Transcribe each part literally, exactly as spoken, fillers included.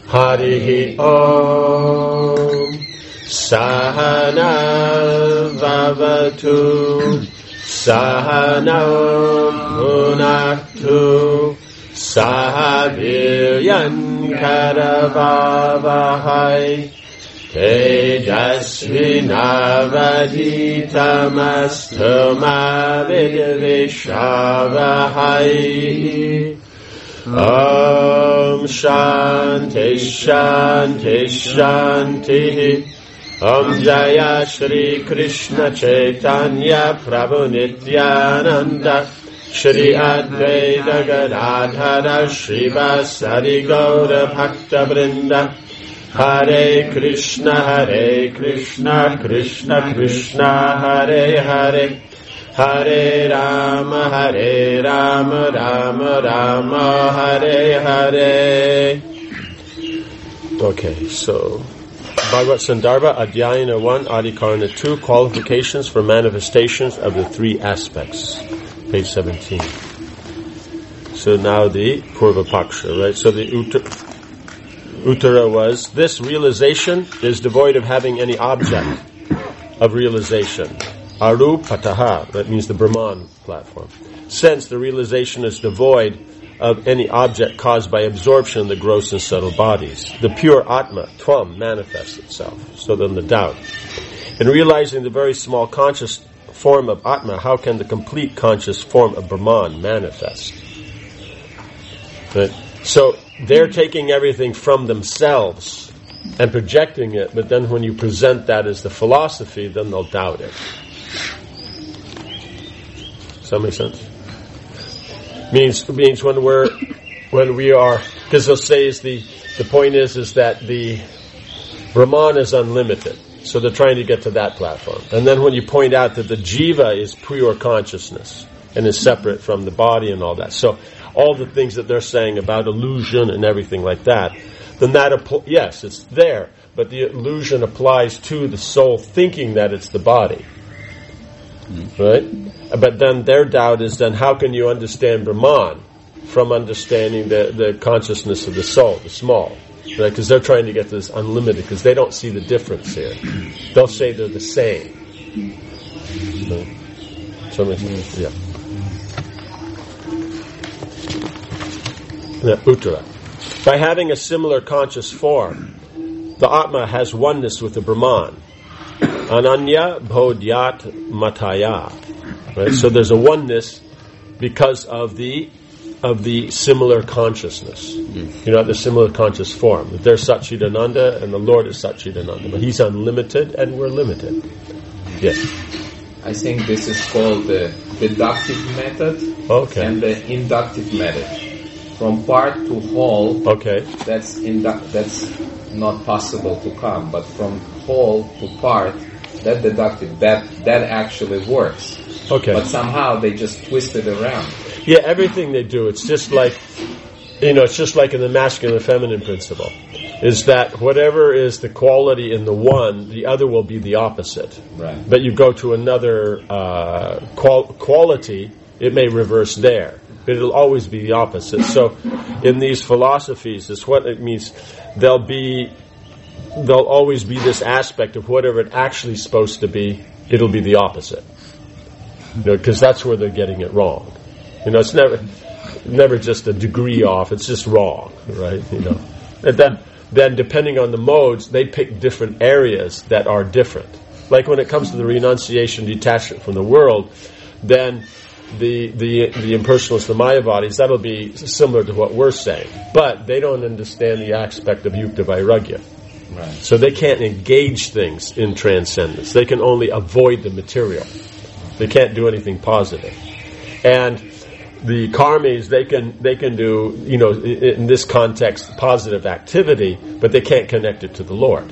Harihi Om. Sahana Vavatu Sahana Bhunaktu Sahaviryan Karavavahai Tejasvinavaditamastu Vidvishavahai. Om Shanti Shanti Shanti. Om Jaya Shri Krishna Chaitanya Prabhu Nityananda Shri Advaita Gadadhara Shri Vasari Gaura Bhakta Vrinda. Hare Krishna Hare Krishna Krishna Krishna Hare Hare Hare Rama Hare Rama Rama Rama Hare Hare. Okay, so Bhagavad Sandarbha, Adhyayana one, Adhikarana two, Qualifications for Manifestations of the Three Aspects, page seventeen. So now the Purva Paksha, right? So the Uttara, Uttara was, this realization is devoid of having any object of realization. Arupataha, that means the Brahman platform. Since the realization is devoid of any object caused by absorption in the gross and subtle bodies, the pure Atma, Tvam, manifests itself. So then the doubt. In realizing the very small conscious form of Atma, how can the complete conscious form of Brahman manifest? Right? So they're taking everything from themselves and projecting it, but then when you present that as the philosophy, then they'll doubt it. Does that make sense? Means means when we're when we are, because they'll say is the the point is is that the Brahman is unlimited, so they're trying to get to that platform. And then when you point out that the jiva is pure consciousness and is separate from the body and all that, so all the things that they're saying about illusion and everything like that, then that appl- yes, it's there, but the illusion applies to the soul thinking that it's the body, right? But then their doubt is then how can you understand Brahman from understanding the, the consciousness of the soul, the small, right? Because they're trying to get to this unlimited, because they don't see the difference here. They'll say they're the same. Right? So, yeah. The Uttara. By having a similar conscious form, the Atma has oneness with the Brahman. Ananya Bodhyat Mataya. Right? So there's a oneness because of the of the similar consciousness. Mm. You know, the similar conscious form. That there's Satchidananda and the Lord is Satchidananda. But He's unlimited and we're limited. Yes. I think this is called the deductive method okay. and the inductive method. From part to whole, okay. that's indu- that's not possible to come. But from whole to part, that deductive, that that actually works. Okay. But somehow they just twist it around. Yeah, everything they do, it's just like, you know, it's just like in the masculine and feminine principle, is that whatever is the quality in the one, the other will be the opposite. Right. But you go to another uh, qual- quality, it may reverse there. But it'll always be the opposite. So in these philosophies, it's what it means. There'll be, there'll always be this aspect of whatever it's actually supposed to be, it'll be the opposite. You know, because that's where they're getting it wrong. You know, it's never, never just a degree off. It's just wrong, right? You know, and then, then depending on the modes, they pick different areas that are different. Like when it comes to the renunciation, detachment from the world, then the the the impersonalists, the Mayavadis, that'll be similar to what we're saying, but they don't understand the aspect of Yukta Vairagya. Right. So they can't engage things in transcendence. They can only avoid the material. They can't do anything positive. And the karmis, they can they can do, you know, in this context, positive activity, but they can't connect it to the Lord.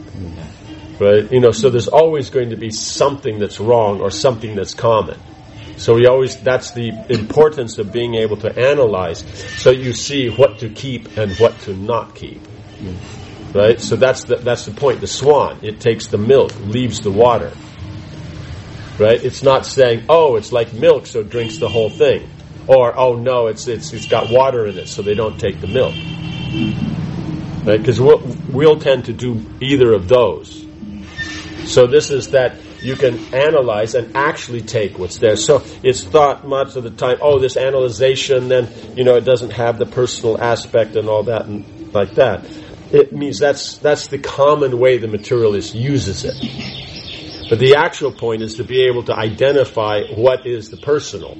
Mm-hmm. Right? You know, so there's always going to be something that's wrong or something that's common. So we always, that's the importance of being able to analyze, so you see what to keep and what to not keep. Mm-hmm. Right? So that's the that's the point. The swan, it takes the milk, leaves the water. Right? It's not saying, oh, it's like milk, so it drinks the whole thing. Or, oh no, it's it's it's got water in it, so they don't take the milk. right? Because we'll, we'll tend to do either of those. So this is that you can analyze and actually take what's there. So it's thought much of the time, oh, this analyzation, then, you know, it doesn't have the personal aspect and all that and like that. It means that's that's the common way the materialist uses it. But the actual point is to be able to identify what is the personal.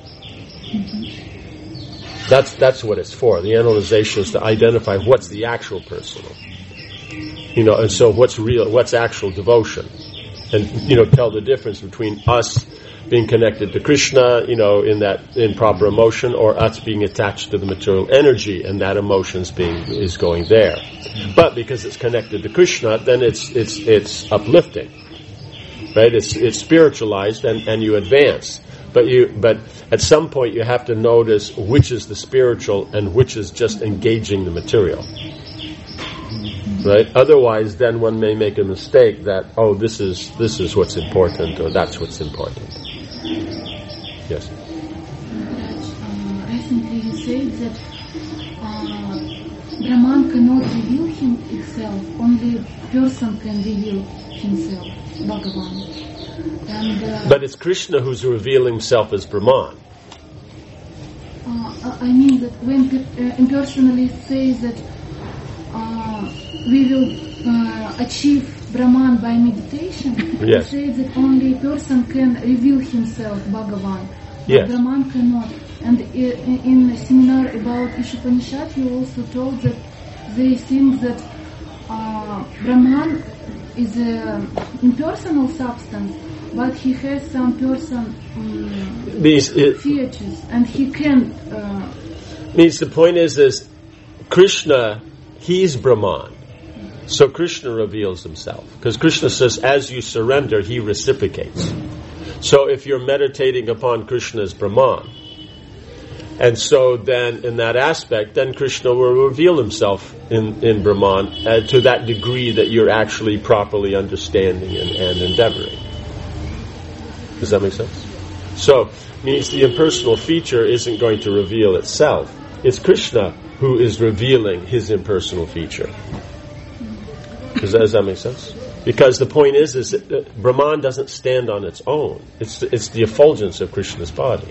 That's that's what it's for. The analyzation is to identify what's the actual personal. You know, and so what's real, what's actual devotion. And, you know, tell the difference between us being connected to Krishna, you know, in that, in proper emotion, or us being attached to the material energy and that emotion's being, is going there. But because it's connected to Krishna, then it's, it's, it's uplifting. Right? It's, it's spiritualized and, and you advance. But you, but at some point you have to notice which is the spiritual and which is just engaging the material. Right? Otherwise, then one may make a mistake that, oh, this is this is what's important, or that's what's important. Yes. Uh, recently, you said that uh, Brahman cannot reveal him himself; only person can reveal himself, Bhagavan. And uh, but it's Krishna who's revealing himself as Brahman. Uh, I mean that when uh, impersonalists say that. Uh, we will uh, achieve Brahman by meditation. Yes. They say that only a person can reveal himself, Bhagavan. Yes. Brahman cannot. And in a seminar about Ishopanishad, you also told that they think that uh, Brahman is an impersonal substance, but he has some person um, These, it, features, and he can... Uh, means the point is, is Krishna, he's Brahman. So Krishna reveals himself. Because Krishna says, as you surrender, he reciprocates. So if you're meditating upon Krishna as Brahman, and so then in that aspect, then Krishna will reveal himself in, in Brahman uh, to that degree that you're actually properly understanding and, and endeavoring. Does that make sense? So, means the impersonal feature isn't going to reveal itself. It's Krishna who is revealing his impersonal feature. Does that, does that make sense? Because the point is, is that uh, Brahman doesn't stand on its own. It's the, it's the effulgence of Krishna's body.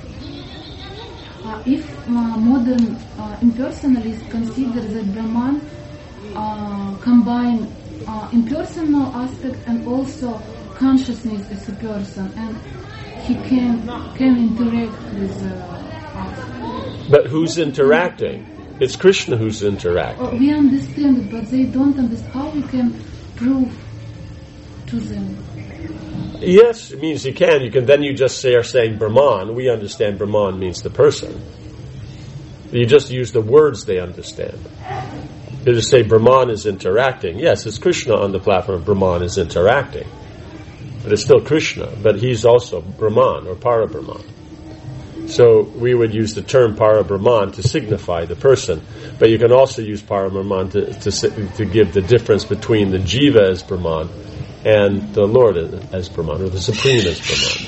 Uh, if uh, modern uh, impersonalists consider that Brahman uh, combine uh, impersonal aspect and also consciousness as a person, and he can can interact with uh, us. But who's interacting? It's Krishna who's interacting. Uh, we understand it, but they don't understand how we can prove to them. Yes, it means you can. You can. Then you just say, are saying Brahman. We understand Brahman means the person. You just use the words they understand. You just say Brahman is interacting. Yes, it's Krishna on the platform. Brahman is interacting, but it's still Krishna. But he's also Brahman or Para-Brahman. So we would use the term Para-Brahman to signify the person, but you can also use Para-Brahman to, to to give the difference between the Jiva as Brahman and the Lord as Brahman, or the Supreme as Brahman.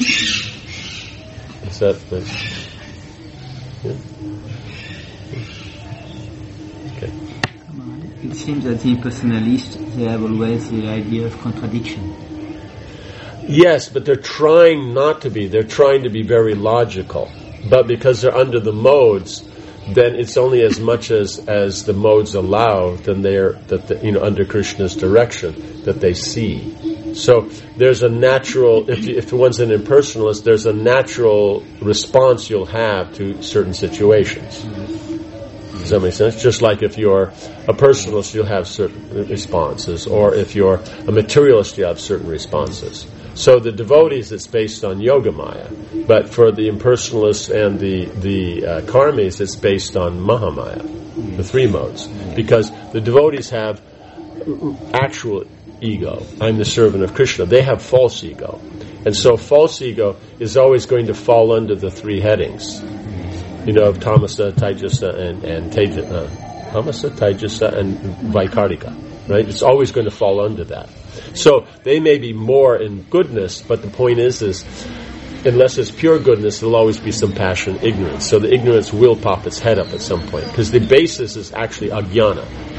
Is that nice? Yeah? Okay. It seems that the impersonalists, they have always the idea of contradiction. Yes, but they're trying not to be. They're trying to be very logical. But because they're under the modes, then it's only as much as, as the modes allow, then they're that the, you know under Krishna's direction that they see. So there's a natural. If you, if one's an impersonalist, there's a natural response you'll have to certain situations. Does that make sense? Just like if you're a personalist, you'll have certain responses, or if you're a materialist, you have certain responses. So the devotees, it's based on Yogamaya, but for the impersonalists and the the uh, karmis, it's based on Mahamaya, the three modes, because the devotees have actual ego. I'm the servant of Krishna. They have false ego, and so false ego is always going to fall under the three headings, you know, of Tamasa, Taijasa, and and Teja, uh, Tamasa, Taijasa, and Vaikarika. Right? It's always going to fall under that. So they may be more in goodness, but the point is, is unless it's pure goodness, there'll always be some passion, ignorance. So the ignorance will pop its head up at some point, because the basis is actually ajnana.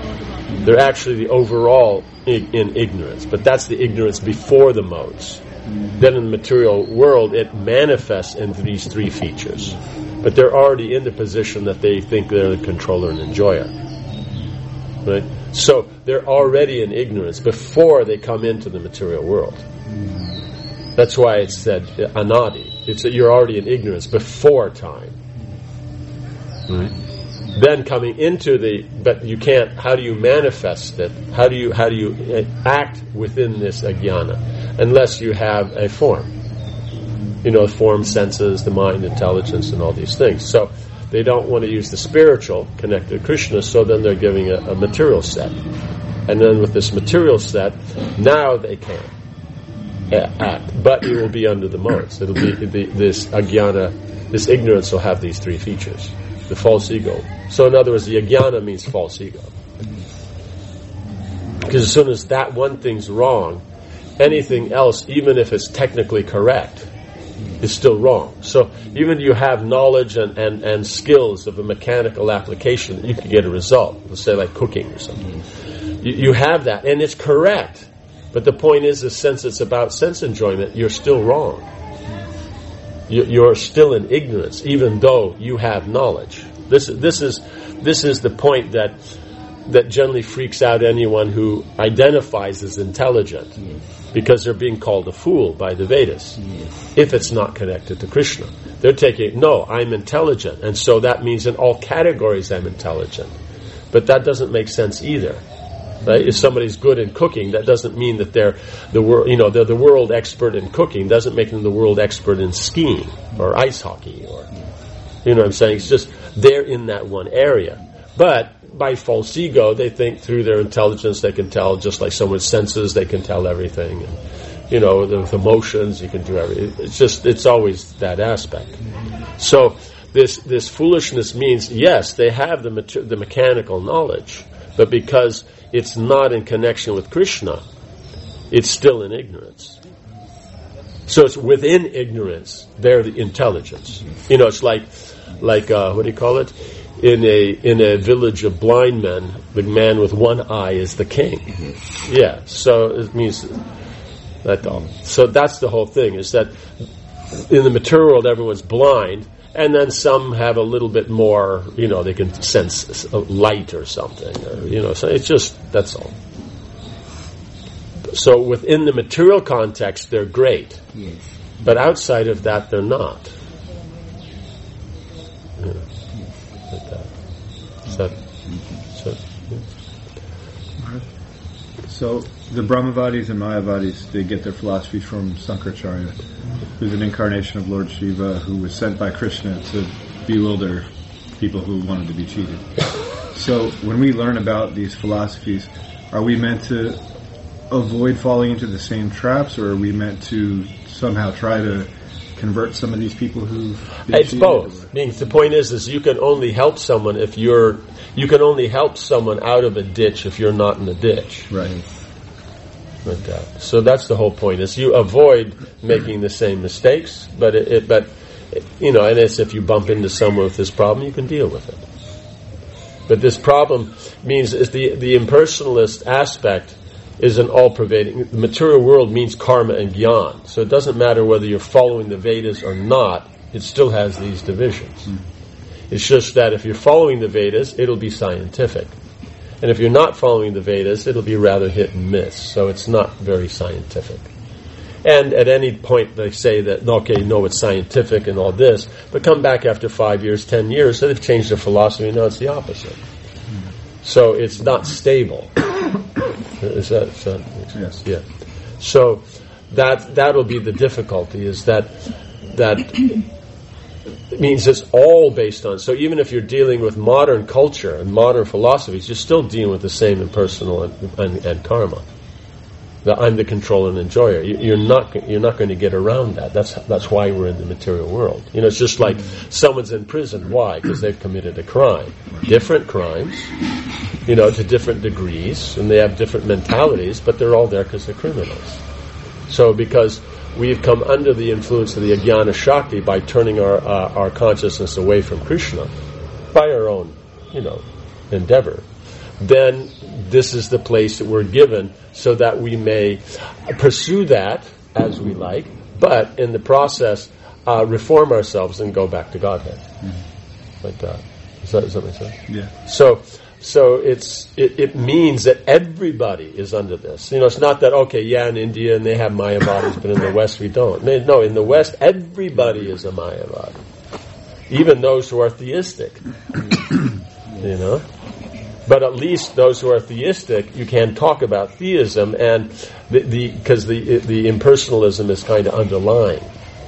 They're actually the overall ig- in ignorance, but that's the ignorance before the modes. Then in the material world, it manifests into these three features. But they're already in the position that they think they're the controller and enjoyer. Right? So they're already in ignorance before they come into the material world. That's why it's said anadi. It's that you're already in ignorance before time. Right? Then coming into the, but you can't. How do you manifest it? How do you how do you act within this ajnana? Unless you have a form. You know, form, senses, the mind, intelligence, and all these things. So they don't want to use the spiritual connected to Krishna, so then they're giving a, a material set. And then with this material set, now they can act. But it will be under the modes. It'll be the, this ajnana, this ignorance will have these three features. The false ego. So in other words, the ajnana means false ego. Because as soon as that one thing's wrong, anything else, even if it's technically correct, is still wrong. So even you have knowledge and, and, and skills of a mechanical application, you could get a result. Let's say like cooking or something. You, you have that, and it's correct. But the point is, is since it's about sense enjoyment, you're still wrong. You, you're still in ignorance, even though you have knowledge. This, this is this is the point that that generally freaks out anyone who identifies as intelligent. Yes. Because they're being called a fool by the Vedas. Yes. If it's not connected to Krishna. They're taking, no, I'm intelligent, and so that means in all categories I'm intelligent. But that doesn't make sense either. Right? If somebody's good in cooking, that doesn't mean that they're the world, you know, they're the world expert in cooking. Doesn't make them the world expert in skiing or ice hockey, or you know what I'm saying. It's just they're in that one area. But by false ego, they think through their intelligence they can tell, just like someone's senses, they can tell everything. And, you know, with emotions, you can do everything. It's just, it's always that aspect. So this this foolishness means, yes, they have the mater- the mechanical knowledge, but because it's not in connection with Krishna, it's still in ignorance. So it's within ignorance, they're the intelligence. You know, it's like, like uh, what do you call it? In a in a village of blind men, the man with one eye is the king. Yeah, so it means that. Um, so that's the whole thing. Is that in the material world, everyone's blind, and then some have a little bit more. You know, they can sense light or something. Or, you know, so it's just that's all. So within the material context, they're great, yes. But outside of that, they're not. Yeah. Like that. So, so, yeah. So the Brahmavadis and Mayavadis, they get their philosophy from Sankaracharya, who's an incarnation of Lord Shiva, who was sent by Krishna to bewilder people who wanted to be cheated. So when we learn about these philosophies, are we meant to avoid falling into the same traps, or are we meant to somehow try to convert some of these people who? It's both. Means the point is, is you can only help someone if you're. You can only help someone out of a ditch if you're not in the ditch. Right. Like that. So that's the whole point. Is you avoid making the same mistakes, but it, it but it, you know, and it's if you bump into someone with this problem, you can deal with it. But this problem means is the the impersonalist aspect is an all-pervading. The material world means karma and jnana. So it doesn't matter whether you're following the Vedas or not, it still has these divisions. Mm. It's just that if you're following the Vedas, it'll be scientific. And if you're not following the Vedas, it'll be rather hit and miss. So it's not very scientific. And at any point they say that, okay, no, it's scientific and all this, but come back after five years, ten years, so they've changed their philosophy, no, it's the opposite. Mm. So it's not stable. Is that, is that yes? Yeah. So that that'll be the difficulty. Is that that means it's all based on. So even if you're dealing with modern culture and modern philosophies, you're still dealing with the same impersonal and, and, and karma. The, I'm the controller and enjoyer. You, you're not you're not going to get around that. That's that's why we're in the material world. You know, it's just like someone's in prison. Why? Because they've committed a crime. Different crimes. You know, to different degrees, and they have different mentalities, but they're all there because they're criminals. So because we've come under the influence of the Ajnana Shakti by turning our uh, our consciousness away from Krishna, by our own, you know, endeavor, then this is the place that we're given so that we may pursue that as we like, but in the process uh, reform ourselves and go back to Godhead. Mm-hmm. Like that. Does that, does that make sense? Yeah. So, so it's it, it means that everybody is under this. You know, it's not that, okay, yeah, in India and they have Mayavadis, but in the West we don't. No, in the West, everybody is a Mayavadi. Even those who are theistic. You know? But at least those who are theistic, you can talk about theism, and the because the, the the impersonalism is kind of underlying.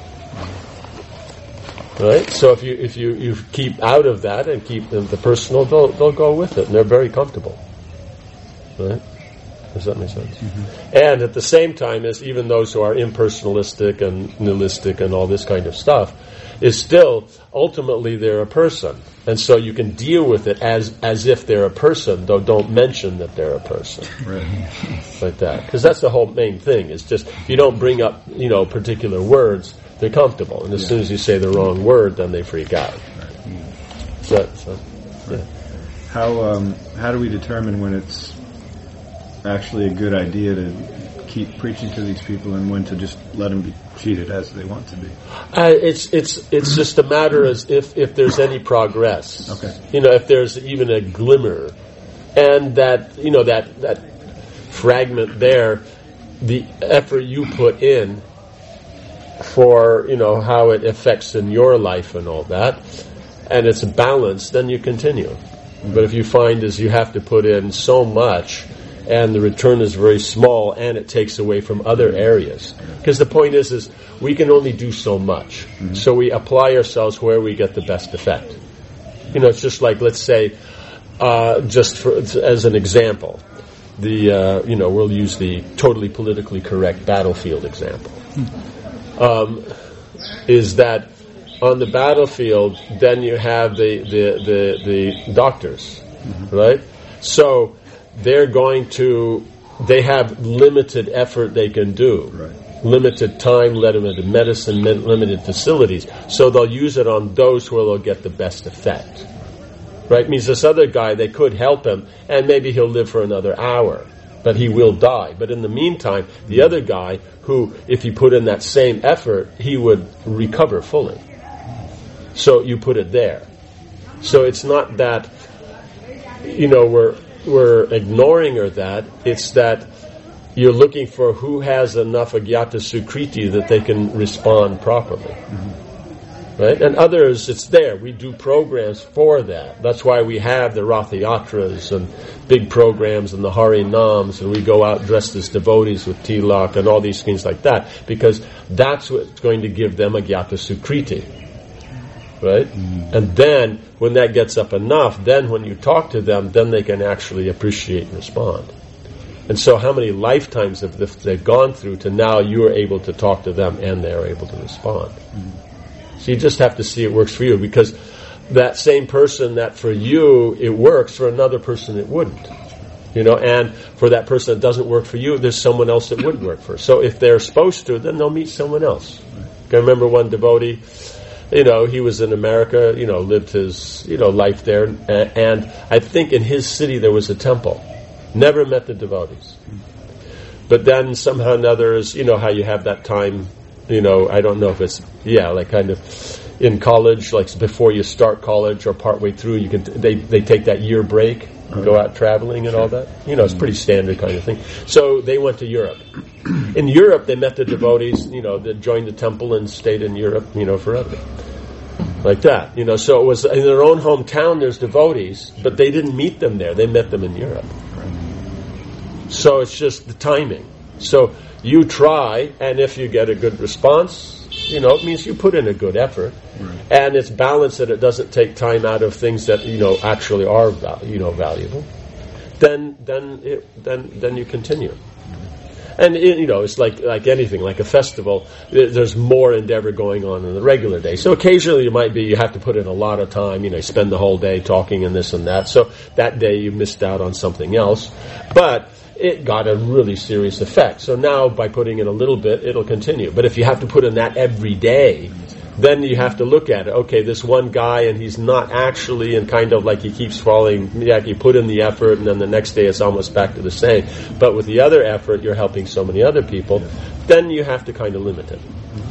Right? So if you if you, you keep out of that and keep the, the personal, they'll they'll go with it, and they're very comfortable. Right? Does that make sense? Mm-hmm. And at the same time, as even those who are impersonalistic and nihilistic and all this kind of stuff, is still ultimately they're a person, and so you can deal with it as as if they're a person, though don't mention that they're a person. Right. Like that, because that's the whole main thing. It's just if you don't bring up you know particular words, they're comfortable, and as yeah. soon as you say the wrong word, then they freak out. Right. So, so, yeah. How um, how do we determine when it's actually a good idea to keep preaching to these people and when to just let them be treated as they want to be? Uh, it's it's it's just a matter as if if there's any progress. Okay. You know, if there's even a glimmer, and that you know that that fragment there, the effort you put in for you know how it affects in your life and all that, and it's balanced, then you continue. Mm-hmm. But if you find is you have to put in so much, and the return is very small, and it takes away from other areas. Because the point is, is we can only do so much. Mm-hmm. So we apply ourselves where we get the best effect. You know, it's just like, let's say, uh, just for, as an example, the uh, you know we'll use the totally politically correct battlefield example. Mm-hmm. Um, is that on the battlefield, then you have the the the, the doctors, mm-hmm. right? So they're going to, they have limited effort they can do. Right. Limited time, limited medicine, limited facilities. So they'll use it on those where they'll get the best effect. Right? Means this other guy, they could help him, and maybe he'll live for another hour, but he will die. But in the meantime, the other guy, who, if you put in that same effort, he would recover fully. So you put it there. So it's not that, you know, we're we're ignoring or that, it's that you're looking for who has enough agyata sukriti that they can respond properly. Mm-hmm. Right? And others, it's there. We do programs for that. That's why we have the Ratha Yatras and big programs and the Hari Nams, and we go out dressed as devotees with tilak and all these things like that, because that's what's going to give them agyata sukriti. Right? Mm. And then, when that gets up enough, then when you talk to them, then they can actually appreciate and respond. And so how many lifetimes have they've gone through to now you are able to talk to them and they're able to respond. Mm. So you just have to see it works for you, because that same person that for you it works, for another person it wouldn't. You know, and for that person that doesn't work for you, there's someone else that would work for. So if they're supposed to, then they'll meet someone else. I remember one devotee, you know, he was in America, you know, lived his, you know, life there, and I think in his city there was a temple. Never met the devotees. But then somehow or another is, you know, how you have that time, you know, I don't know if it's, yeah, like kind of in college, like before you start college or partway through, you can, they, they take that year break and go out traveling and all that. You know, it's pretty standard kind of thing. So they went to Europe. In Europe, they met the devotees, you know, that joined the temple and stayed in Europe, you know, forever. Like that, you know. So it was in their own hometown, there's devotees, but they didn't meet them there. They met them in Europe. So it's just the timing. So you try, and if you get a good response, you know, it means you put in a good effort. Right. And it's balanced that it doesn't take time out of things that, you know, actually are, val- you know, valuable. Then, then, it, then, then you continue. And, it, you know, it's like like anything, like a festival, there's more endeavor going on in the regular day. So occasionally it might be you have to put in a lot of time, you know, spend the whole day talking and this and that. So that day you missed out on something else. But it got a really serious effect. So now by putting in a little bit, it'll continue. But if you have to put in that every day, then you have to look at it. Okay, this one guy, and he's not actually, and kind of like he keeps falling. Yeah, you put in the effort, and then the next day it's almost back to the same. But with the other effort, you're helping so many other people. Then you have to kind of limit it.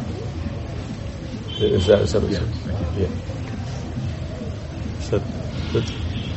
Is that, is that what yeah. Yeah. So, that's,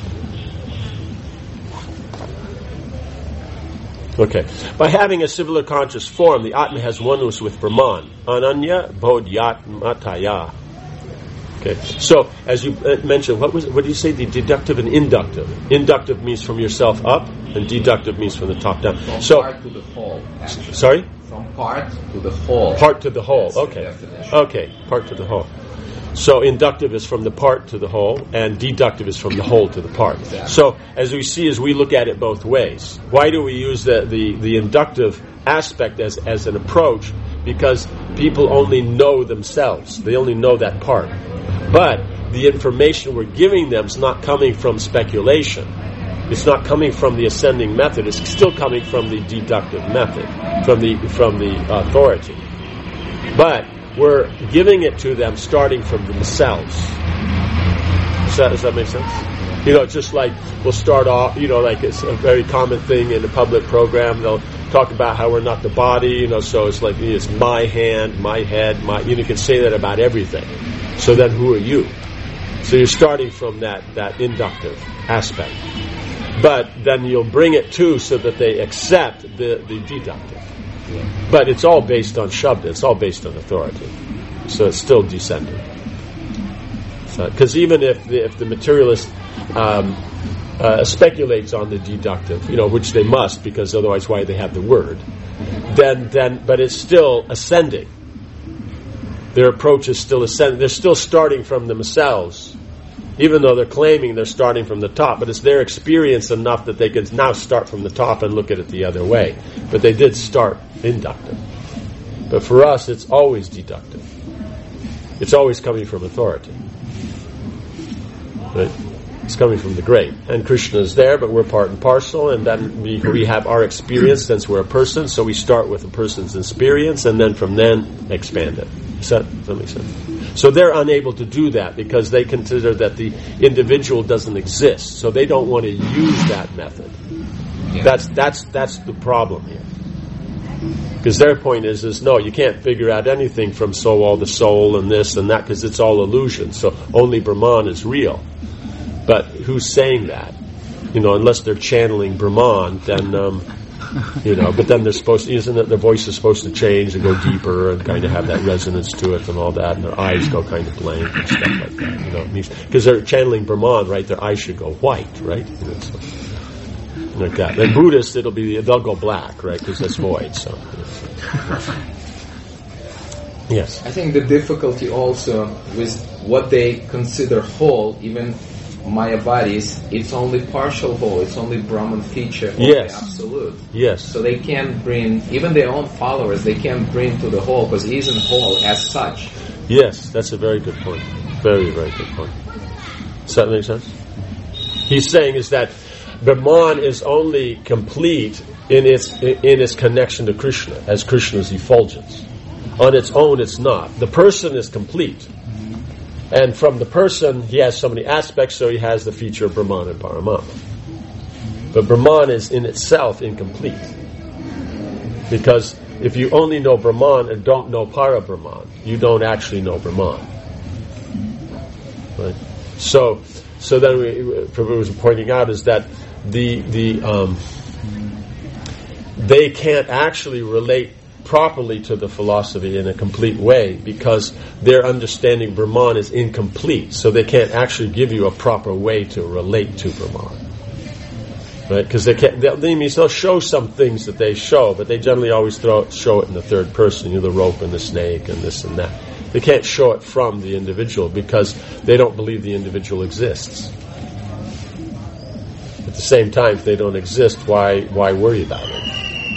okay. By having a similar conscious form, the Atma has oneness with Brahman. Ananya bodhyatmataya. Okay. So, as you mentioned, what was what do you say? The deductive and inductive. Inductive means from yourself up, and deductive means from the top down. From so, part to the whole. Actually. Sorry. From part to the whole. Part to the whole. That's the Okay. definition. Okay. Part to the whole. So inductive is from the part to the whole, and deductive is from the whole to the part. Exactly. So as we see, as we look at it both ways, why do we use the, the, the inductive aspect as, as an approach? Because people only know themselves. They only know that part. But the information we're giving them is not coming from speculation. It's not coming from the ascending method. It's still coming from the deductive method, from the from the authority. But we're giving it to them starting from themselves. Does that, does that make sense? You know, just like we'll start off, you know, like it's a very common thing in the public program. They'll talk about how we're not the body, you know, so it's like it's my hand, my head, my, you know, you can say that about everything. So then who are you? So you're starting from that, that inductive aspect. But then you'll bring it to so that they accept the, the deductive. But it's all based on Shabda, it's all based on authority. So it's still descending. Because so, even if the, if the materialist um, uh, speculates on the deductive, you know, which they must, because otherwise why they have the word, then, then but it's still ascending. Their approach is still ascending. They're still starting from themselves, even though they're claiming they're starting from the top, but it's their experience enough that they can now start from the top and look at it the other way. But they did start inductive. But for us, it's always deductive. It's always coming from authority. Right? It's coming from the great. And Krishna is there, but we're part and parcel, and then we, we have our experience since we're a person, so we start with a person's experience, and then from then expand it. Does that, does that make sense? So they're unable to do that because they consider that the individual doesn't exist. So they don't want to use that method. Yeah. That's that's that's the problem here. Because their point is, is no, you can't figure out anything from so all the soul and this and that because it's all illusion. So only Brahman is real. But who's saying that? You know, unless they're channeling Brahman, then um, you know. But then they're supposed to, isn't it? Their voice is supposed to change and go deeper and kind of have that resonance to it and all that, and their eyes go kind of blank and stuff like that. You know, because they're channeling Brahman, right? Their eyes should go white, right? You know, so, like that. And Buddhists, it'll be they'll go black, right? Because that's void. So, yes. I think the difficulty also with what they consider whole, even Maya bodies, it's only partial whole, it's only Brahman feature of yes. the absolute. Yes. So they can't bring, even their own followers, they can't bring to the whole because he isn't whole as such. Yes, that's a very good point. Very, very good point. Does that make sense? He's saying is that Brahman is only complete in its in its connection to Krishna, as Krishna's effulgence. On its own, it's not. The person is complete. And from the person, he has so many aspects, so he has the feature of Brahman and Paramatma. But Brahman is in itself incomplete. Because if you only know Brahman and don't know Para-Brahman, you don't actually know Brahman. Right? So, so then we, Prabhupada was pointing out is that the the um, they can't actually relate properly to the philosophy in a complete way because their understanding Brahman is incomplete, so they can't actually give you a proper way to relate to Brahman, right? Because they can't. They, they means they'll show some things that they show, but they generally always throw show it in the third person, you know, the rope and the snake and this and that. They can't show it from the individual because they don't believe the individual exists. At the same time, if they don't exist, why why worry about it?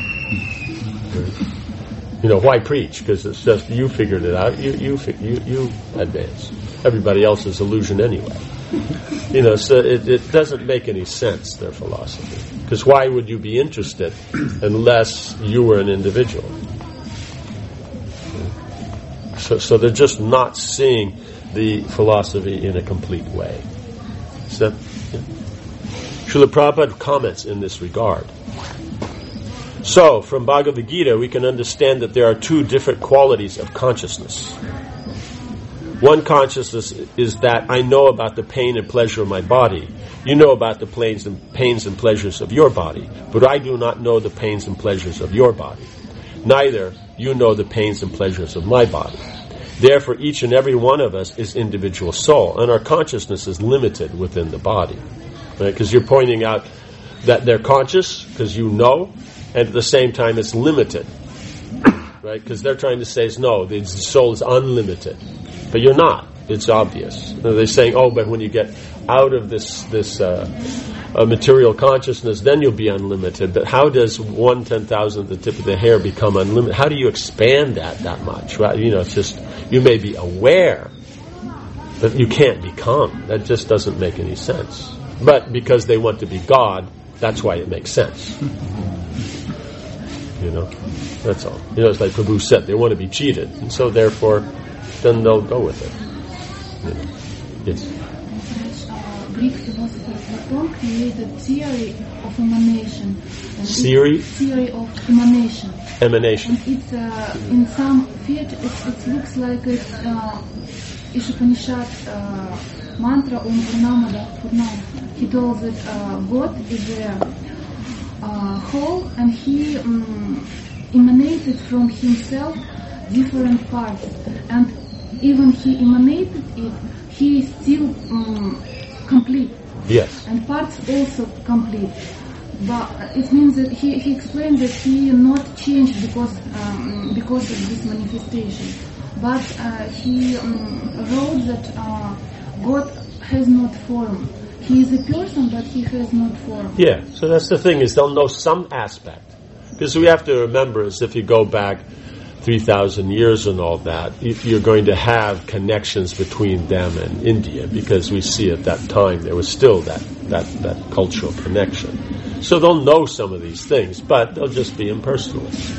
You know, why preach? Because it's just you figured it out. You you you you advance. Everybody else is illusion anyway. You know, so it, it doesn't make any sense, their philosophy. Because why would you be interested unless you were an individual? So, so they're just not seeing the philosophy in a complete way. So, yeah. Srila Prabhupada comments in this regard. So, from Bhagavad Gita, we can understand that there are two different qualities of consciousness. One consciousness is that I know about the pain and pleasure of my body. You know about the pains and, pains and pleasures of your body, but I do not know the pains and pleasures of your body. Neither you know the pains and pleasures of my body. Therefore, each and every one of us is individual soul, and our consciousness is limited within the body. Right? Because you're pointing out that they're conscious, because you know, and at the same time it's limited. Right? Because they're trying to say, no, the soul is unlimited. But you're not. It's obvious. They're saying, oh, but when you get out of this this uh, uh, material consciousness, then you'll be unlimited. But how does one ten thousandth of the tip of the hair become unlimited? How do you expand that that much? Right? You know, it's just, you may be aware, but you can't become. That just doesn't make any sense. But because they want to be God, that's why it makes sense. You know, that's all. You know, it's like Prabhu said, they want to be cheated, and so therefore, then they'll go with it. You know. Yes. Uh, Greek philosopher Platon created theory of emanation. Theory? Theory of emanation. Emanation. And it's uh, in some theatre, it, it looks like it's uh, Ishopanishad uh, mantra Om Purnamada Purnam. He told that uh, God is a uh, whole, and he um, emanated from himself different parts, and even he emanated it, he is still um, complete. Yes. And parts also complete. But it means that he, he explained that he not changed because um, because of this manifestation. But uh, he um, wrote that uh, God has not form. He is a person, but he has not form. Yeah. So that's the thing, is they'll know some aspect. Because we have to remember, is if you go back three thousand years and all that, you're going to have connections between them and India, because we see at that time there was still that, that, that cultural connection. So they'll know some of these things, but they'll just be impersonalists.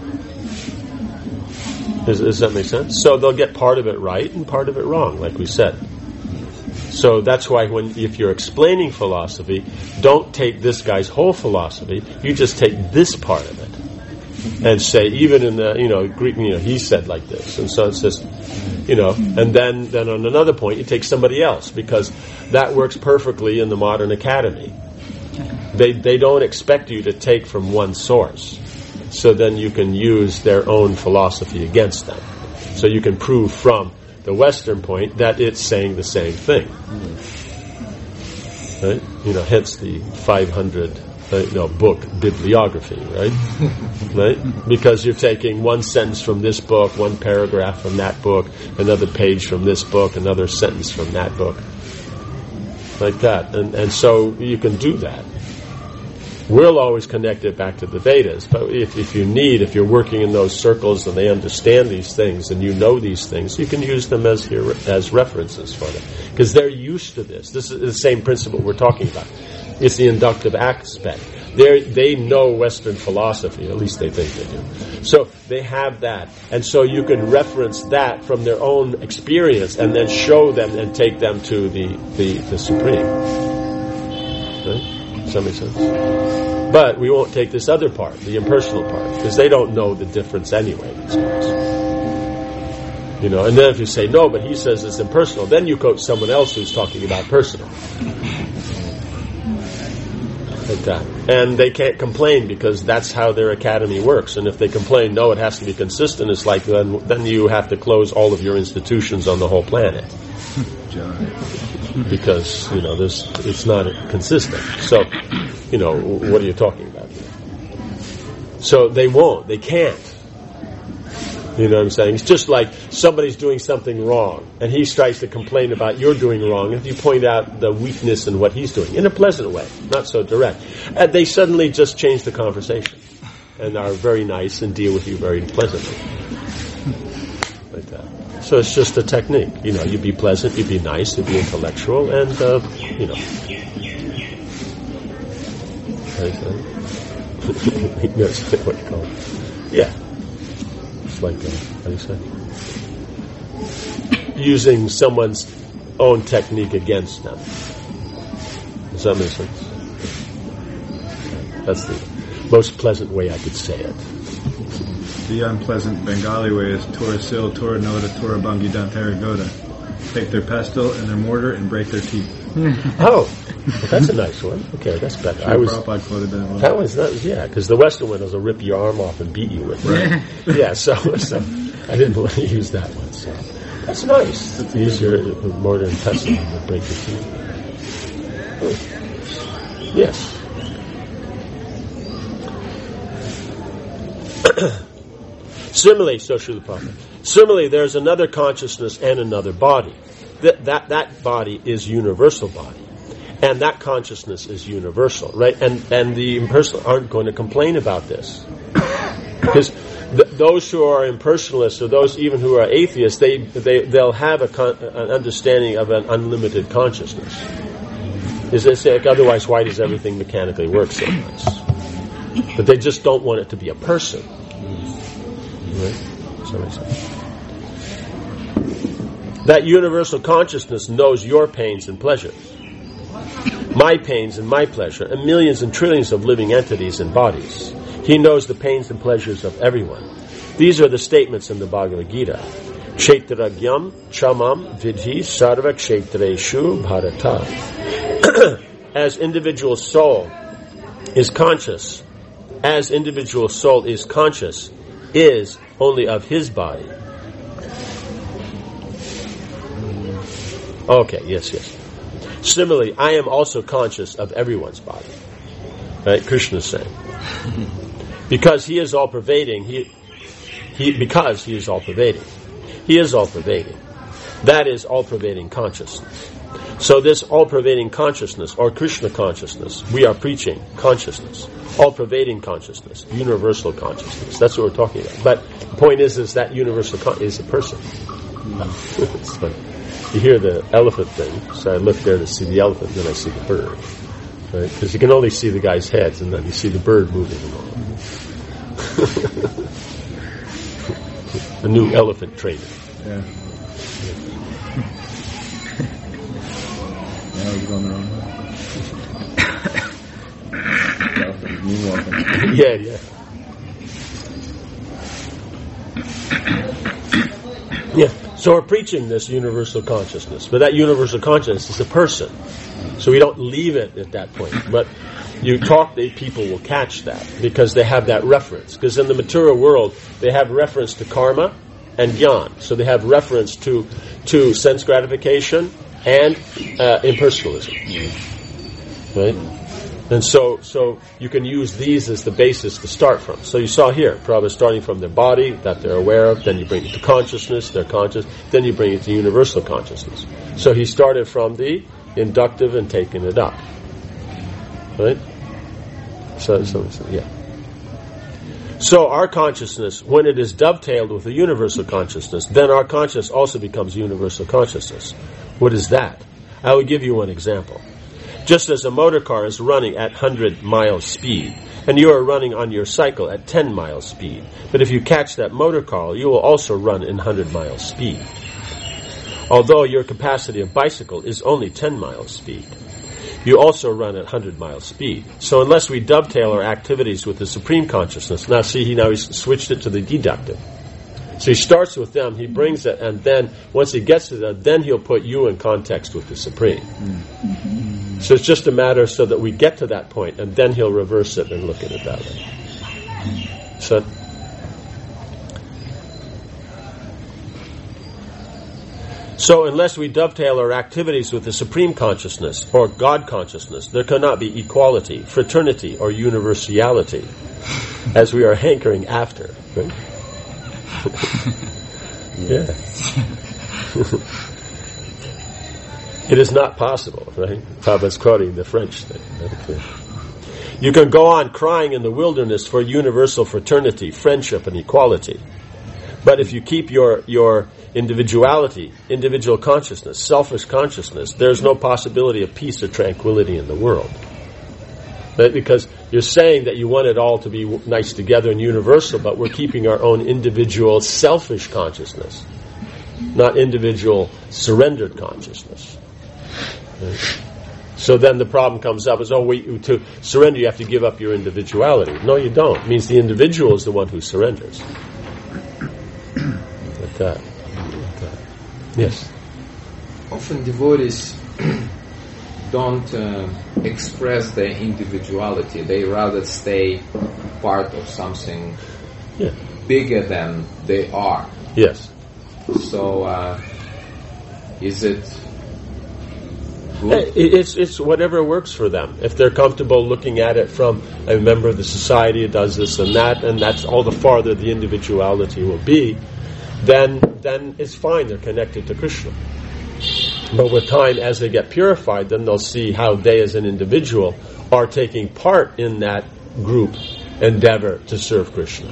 Does, does that make sense? So they'll get part of it right and part of it wrong, like we said. So that's why when if you're explaining philosophy, don't take this guy's whole philosophy, you just take this part of it. And say, even in the, you know, Greek, you know, he said like this. And so it's just, you know, and then, then on another point, you take somebody else, because that works perfectly in the modern academy. They, they don't expect you to take from one source. So then you can use their own philosophy against them. So you can prove from the Western point that it's saying the same thing. Right? You know, hence the five hundred Uh, no, book bibliography, right? Right? Because you're taking one sentence from this book, one paragraph from that book, another page from this book, another sentence from that book, like that. And and so you can do that. We'll always connect it back to the Vedas, but if, if you need, if you're working in those circles and they understand these things and you know these things, you can use them as here, as references for them, because they're used to this. This is the same principle we're talking about. It's the inductive aspect. They they know Western philosophy, at least they think they do. So they have that, and so you can reference that from their own experience, and then show them and take them to the the, the supreme. Right? Does that make sense? But we won't take this other part, the impersonal part, because they don't know the difference anyway. These guys. You know, and then if you say no, but he says it's impersonal, then you quote someone else who's talking about personal. Like that. And they can't complain, because that's how their academy works. And if they complain, no, it has to be consistent, it's like then, then you have to close all of your institutions on the whole planet. Because, you know, there's, it's not consistent. So, you know, what are you talking about here? So they won't, they can't. You know what I'm saying? It's just like somebody's doing something wrong, and he tries to complain about you're doing wrong, and if you point out the weakness in what he's doing, in a pleasant way, not so direct, and they suddenly just change the conversation, and are very nice and deal with you very pleasantly. Like that. So it's just a technique. You know, you be pleasant, you be nice, you be intellectual, and, uh, you know. That's what you call it. Yeah. Like, uh, how do you say? using someone's own technique against them. Does that make sense? That's the most pleasant way I could say it. The unpleasant Bengali way is Tora Sil, Tora Noda, Tora Bangi Dantara Goda. Take their pestle and their mortar and break their teeth. Oh, well, that's a nice one. Okay, that's better. Sure, I was Prabhupada quoted that one. That was, that was yeah, because the Western one will rip your arm off and beat you with it. Right. Yeah, so, so I didn't want to use that one. So that's nice. That's use your mortar and pestle and break your teeth. Oh. Yes. Similarly, so Srila Prabhupada. Similarly, there's another consciousness and another body. That, that that body is universal body, and that consciousness is universal, right? And and the impersonal aren't going to complain about this, because th- those who are impersonalists or those even who are atheists, they they they'll have a con- an understanding of an unlimited consciousness. Is they say, like, otherwise, why does everything mechanically work so much? But they just don't want it to be a person, right? Does that make sense? That universal consciousness knows your pains and pleasures, my pains and my pleasure, and millions and trillions of living entities and bodies. He knows the pains and pleasures of everyone. These are the statements in the Bhagavad Gita. Kshetragyam chamam vidhi sarva kshetreshu bharata. As individual soul is conscious, as individual soul is conscious, is only of his body. Okay, yes, yes. Similarly, I am also conscious of everyone's body. Right? Krishna is saying. Because he is all pervading, he, he, because he is all pervading. He is all pervading. That is all pervading consciousness. So this all pervading consciousness, or Krishna consciousness, we are preaching consciousness. All pervading consciousness, universal consciousness. That's what we're talking about. But the point is, is that universal con- is a person. It's funny. You hear the elephant thing, so I look there to see the elephant, and then I see the bird. Right? Because you can only see the guy's heads, and then you see the bird moving along. A new elephant trainer. Yeah. Yeah, I was going the wrong way. Elephant moonwalking. Yeah, yeah. Yeah. So we're preaching this universal consciousness, but that universal consciousness is a person. So we don't leave it at that point. But you talk, the people will catch that because they have that reference. Because in the material world, they have reference to karma and jnana. So they have reference to to sense gratification and uh, impersonalism. Right? And so so you can use these as the basis to start from. So you saw here, Prabhupada starting from their body, that they're aware of, then you bring it to consciousness, they're conscious, then you bring it to universal consciousness. So he started from the inductive and taken it up. Right? So, so, so yeah. So our consciousness, when it is dovetailed with the universal consciousness, then our consciousness also becomes universal consciousness. What is that? I will give you one example. Just as a motor car is running at one hundred miles speed, and you are running on your cycle at ten miles speed, but if you catch that motor car, you will also run in one hundred miles speed. Although your capacity of bicycle is only ten miles speed, you also run at one hundred miles speed. So unless we dovetail our activities with the Supreme Consciousness, now see, he now he's switched it to the deductive. So he starts with them, he brings it, and then once he gets to that, then he'll put you in context with the Supreme. Mm-hmm. So it's just a matter so that we get to that point, and then he'll reverse it and look at it that way. So, so unless we dovetail our activities with the Supreme Consciousness or God Consciousness, there cannot be equality, fraternity, or universality, as we are hankering after. Right? Yeah. It is not possible, right? Prabhupada's quoting the French thing. Right? You can go on crying in the wilderness for universal fraternity, friendship, and equality. But if you keep your, your individuality, individual consciousness, selfish consciousness, there's no possibility of peace or tranquility in the world. Right? Because you're saying that you want it all to be nice together and universal, but we're keeping our own individual selfish consciousness. not individual surrendered consciousness. Right? So then the problem comes up is, oh, wait, to surrender you have to give up your individuality. No, you don't. It means the individual is the one who surrenders. Like that. Like that. Yes? Often devotees don't uh, express their individuality. They rather stay part of something yeah. bigger than they are. Yes. So, uh, is it good? Hey, it's it's whatever works for them. If they're comfortable looking at it from a member of the society who does this and that, and that's all the farther the individuality will be, then then it's fine. They're connected to Krishna. But with time, as they get purified, then they'll see how they, as an individual, are taking part in that group endeavor to serve Krishna.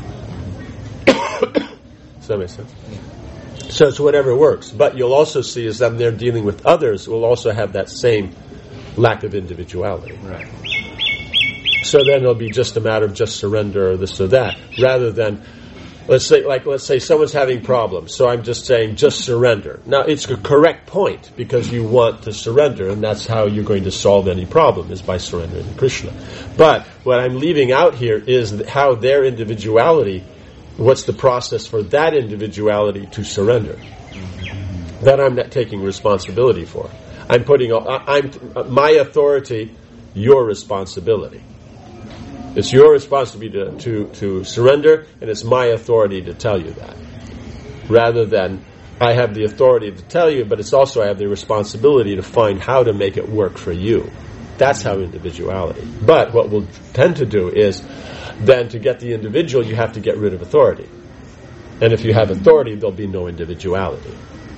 Does that make sense? So it's whatever works. But you'll also see is that they're dealing with others who will also have that same lack of individuality. Right. So then it'll be just a matter of just surrender or this or that, rather than, let's say, like, let's say someone's having problems. So I'm just saying, just surrender. Now, it's a correct point because you want to surrender, and that's how you're going to solve any problem, is by surrendering to Krishna. But what I'm leaving out here is how their individuality, what's the process for that individuality to surrender? That I'm not taking responsibility for. I'm putting, I'm my authority, your responsibility. It's your responsibility to, to, to surrender, and it's my authority to tell you that. Rather than, I have the authority to tell you, but it's also I have the responsibility to find how to make it work for you. That's how individuality. But what we'll tend to do is, then to get the individual, you have to get rid of authority. And if you have authority, there'll be no individuality.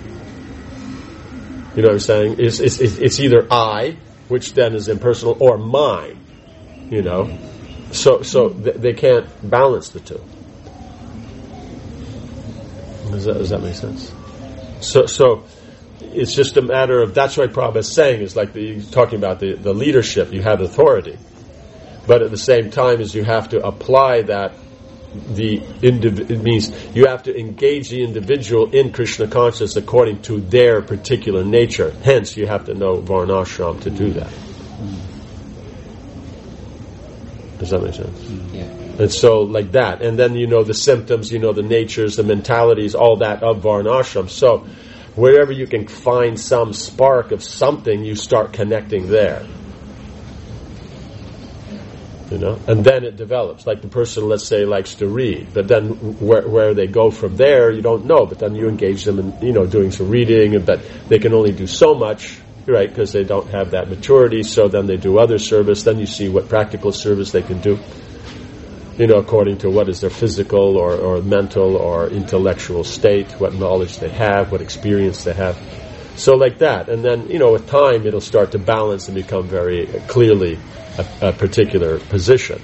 You know what I'm saying? It's, it's, it's either I, which then is impersonal, or mine. You know? So so th- they can't balance the two. Does that, does that make sense? So so it's just a matter of, that's what Prabhupada is saying, is like the, talking about the, the leadership, you have authority. But at the same time as you have to apply that, the indiv- it means you have to engage the individual in Krishna consciousness according to their particular nature. Hence, you have to know Varnashram to do that. Does that make sense? Yeah. And so, like that. And then you know the symptoms, you know the natures, the mentalities, all that of Varnashram. So, wherever you can find some spark of something, you start connecting there. You know, and then it develops. Like the person, let's say, likes to read, but then where where they go from there, you don't know. But then you engage them in, you know, doing some reading, but they can only do so much, right? Because they don't have that maturity. So then they do other service. Then you see what practical service they can do. You know, according to what is their physical or, or mental or intellectual state, what knowledge they have, what experience they have. So like that, and then you know, with time, it'll start to balance and become very clearly a, a particular position.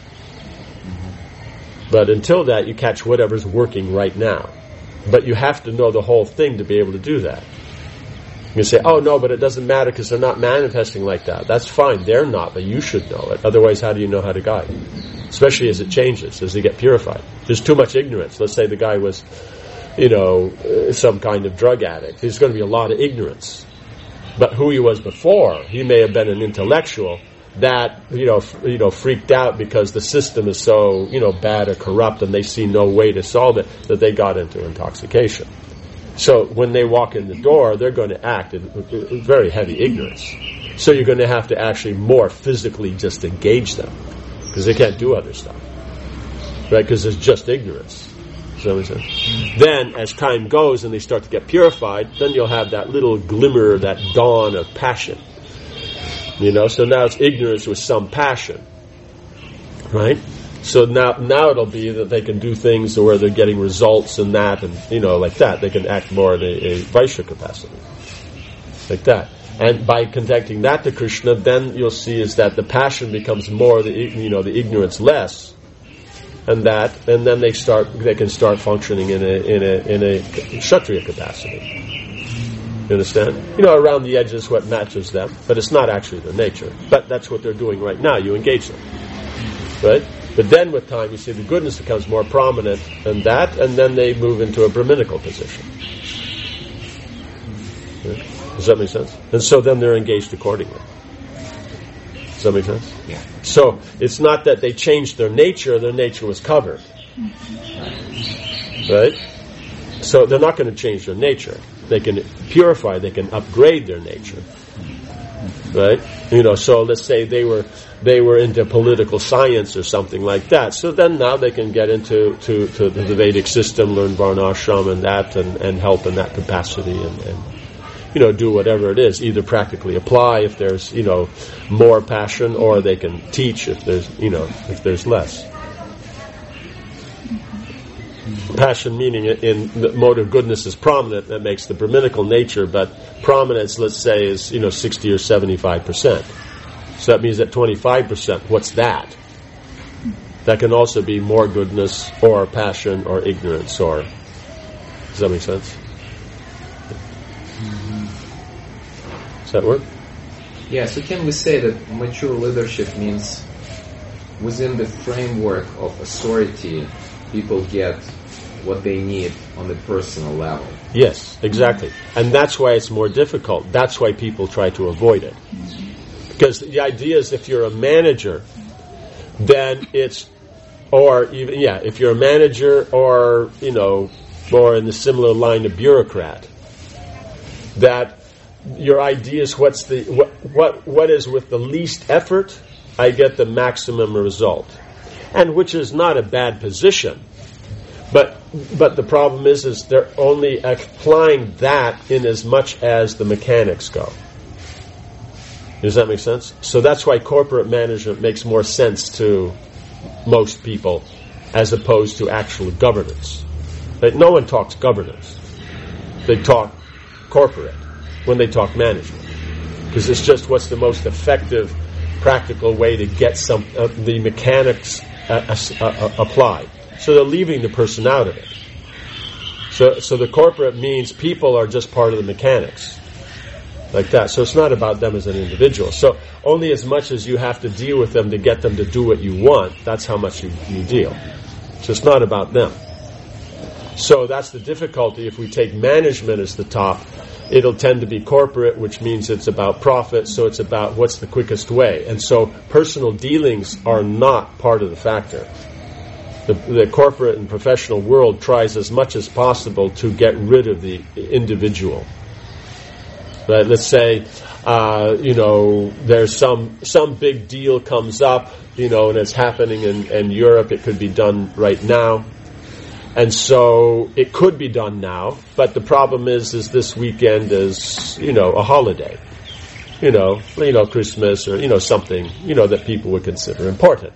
But until that, you catch whatever's working right now. But you have to know the whole thing to be able to do that. You say, oh no, but it doesn't matter because they're not manifesting like that. That's fine, they're not, but you should know it. Otherwise, how do you know how to guide? Especially as it changes, as they get purified. There's too much ignorance. Let's say the guy was, you know, uh, some kind of drug addict. There's going to be a lot of ignorance. But who he was before, he may have been an intellectual that, you know, f- you know, freaked out because the system is so, you know, bad or corrupt and they see no way to solve it, that they got into intoxication. So when they walk in the door, they're going to act in, in very heavy ignorance. So you're going to have to actually more physically just engage them, because they can't do other stuff. Right? Because there's just ignorance. So then, as time goes and they start to get purified, then you'll have that little glimmer, that dawn of passion. You know, so now it's ignorance with some passion. Right? So now now it'll be that they can do things where they're getting results and that, and, you know, like that. They can act more in a, a Vaishya capacity. Like that. And by connecting that to Krishna, then you'll see is that the passion becomes more, the you know, the ignorance less. And that, and then they start. They can start functioning in a in a in a Kshatriya capacity. You understand? You know, around the edges, what matches them, but it's not actually their nature. But that's what they're doing right now. You engage them, right? But then, with time, you see the goodness becomes more prominent, and that, and then they move into a Brahminical position. Does that make sense? And so then they're engaged accordingly. Does that make sense? Yeah. So it's not that they changed their nature, their nature was covered. Right? So they're not going to change their nature. They can purify, they can upgrade their nature. Right? You know, so let's say they were they were into political science or something like that. So then now they can get into to, to the Vedic system, learn Varnashram and that, and, and help in that capacity, and, and you know, do whatever it is. Either practically apply if there's, you know, more passion, or they can teach if there's, you know, if there's less. Passion meaning in the mode of goodness is prominent, that makes the Brahminical nature, but prominence, let's say, is, you know, sixty or seventy-five percent. So that means that twenty-five percent, what's that? That can also be more goodness, or passion, or ignorance, or... Does that make sense? Does that work? Yeah, so can we say that mature leadership means within the framework of authority, people get what they need on the personal level? Yes, exactly. And that's why it's more difficult. That's why people try to avoid it. Because the idea is if you're a manager, then it's, or even, yeah, if you're a manager or, you know, or in the similar line of bureaucrat, that your idea is what's the, what, what, what is with the least effort, I get the maximum result. And which is not a bad position. But but the problem is, is they're only applying that in as much as the mechanics go. Does that make sense? So that's why corporate management makes more sense to most people as opposed to actual governance. But no one talks governance. They talk corporate when they talk management. Because it's just what's the most effective, practical way to get some uh, the mechanics uh, uh, uh, applied. So they're leaving the person out of it. So so the corporate means people are just part of the mechanics. Like that. So it's not about them as an individual. So only as much as you have to deal with them to get them to do what you want, that's how much you, you deal. So it's not about them. So that's the difficulty. If we take management as the top, it'll tend to be corporate, which means it's about profit, so it's about what's the quickest way. And so personal dealings are not part of the factor. The, the corporate and professional world tries as much as possible to get rid of the individual. Right? Let's say, uh, you know, there's some some big deal comes up, you know, and it's happening in, in Europe. It could be done right now, and so it could be done now. But the problem is, is this weekend is, you know, a holiday, you know, you know, Christmas or you know something, you know, that people would consider important.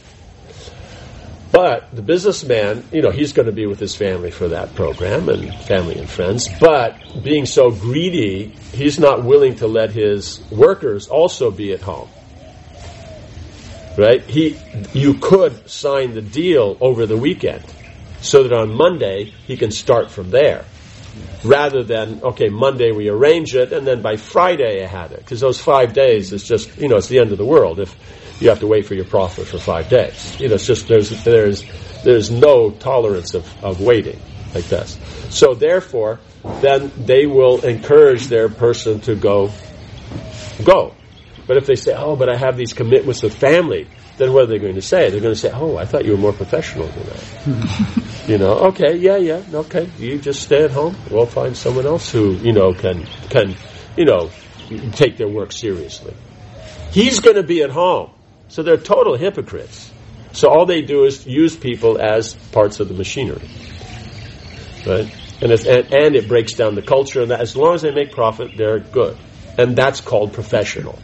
But the businessman, you know, he's going to be with his family for that program and family and friends. But being so greedy, he's not willing to let his workers also be at home. Right? He, you could sign the deal over the weekend so that on Monday he can start from there. Rather than, okay, Monday we arrange it and then by Friday I have it. Because those five days is just, you know, it's the end of the world if you have to wait for your profit for five days. You know, it's just, there's there's there's no tolerance of, of waiting like this. So therefore, then they will encourage their person to go, go. But if they say, oh, but I have these commitments with family, then what are they going to say? They're going to say, oh, I thought you were more professional than that. You know, okay, yeah, yeah, okay, you just stay at home. We'll find someone else who, you know, can, can, you know, take their work seriously. He's going to be at home. So they're total hypocrites. So all they do is use people as parts of the machinery. Right? And, it's, and, and it breaks down the culture, and that as long as they make profit, they're good. And that's called professional.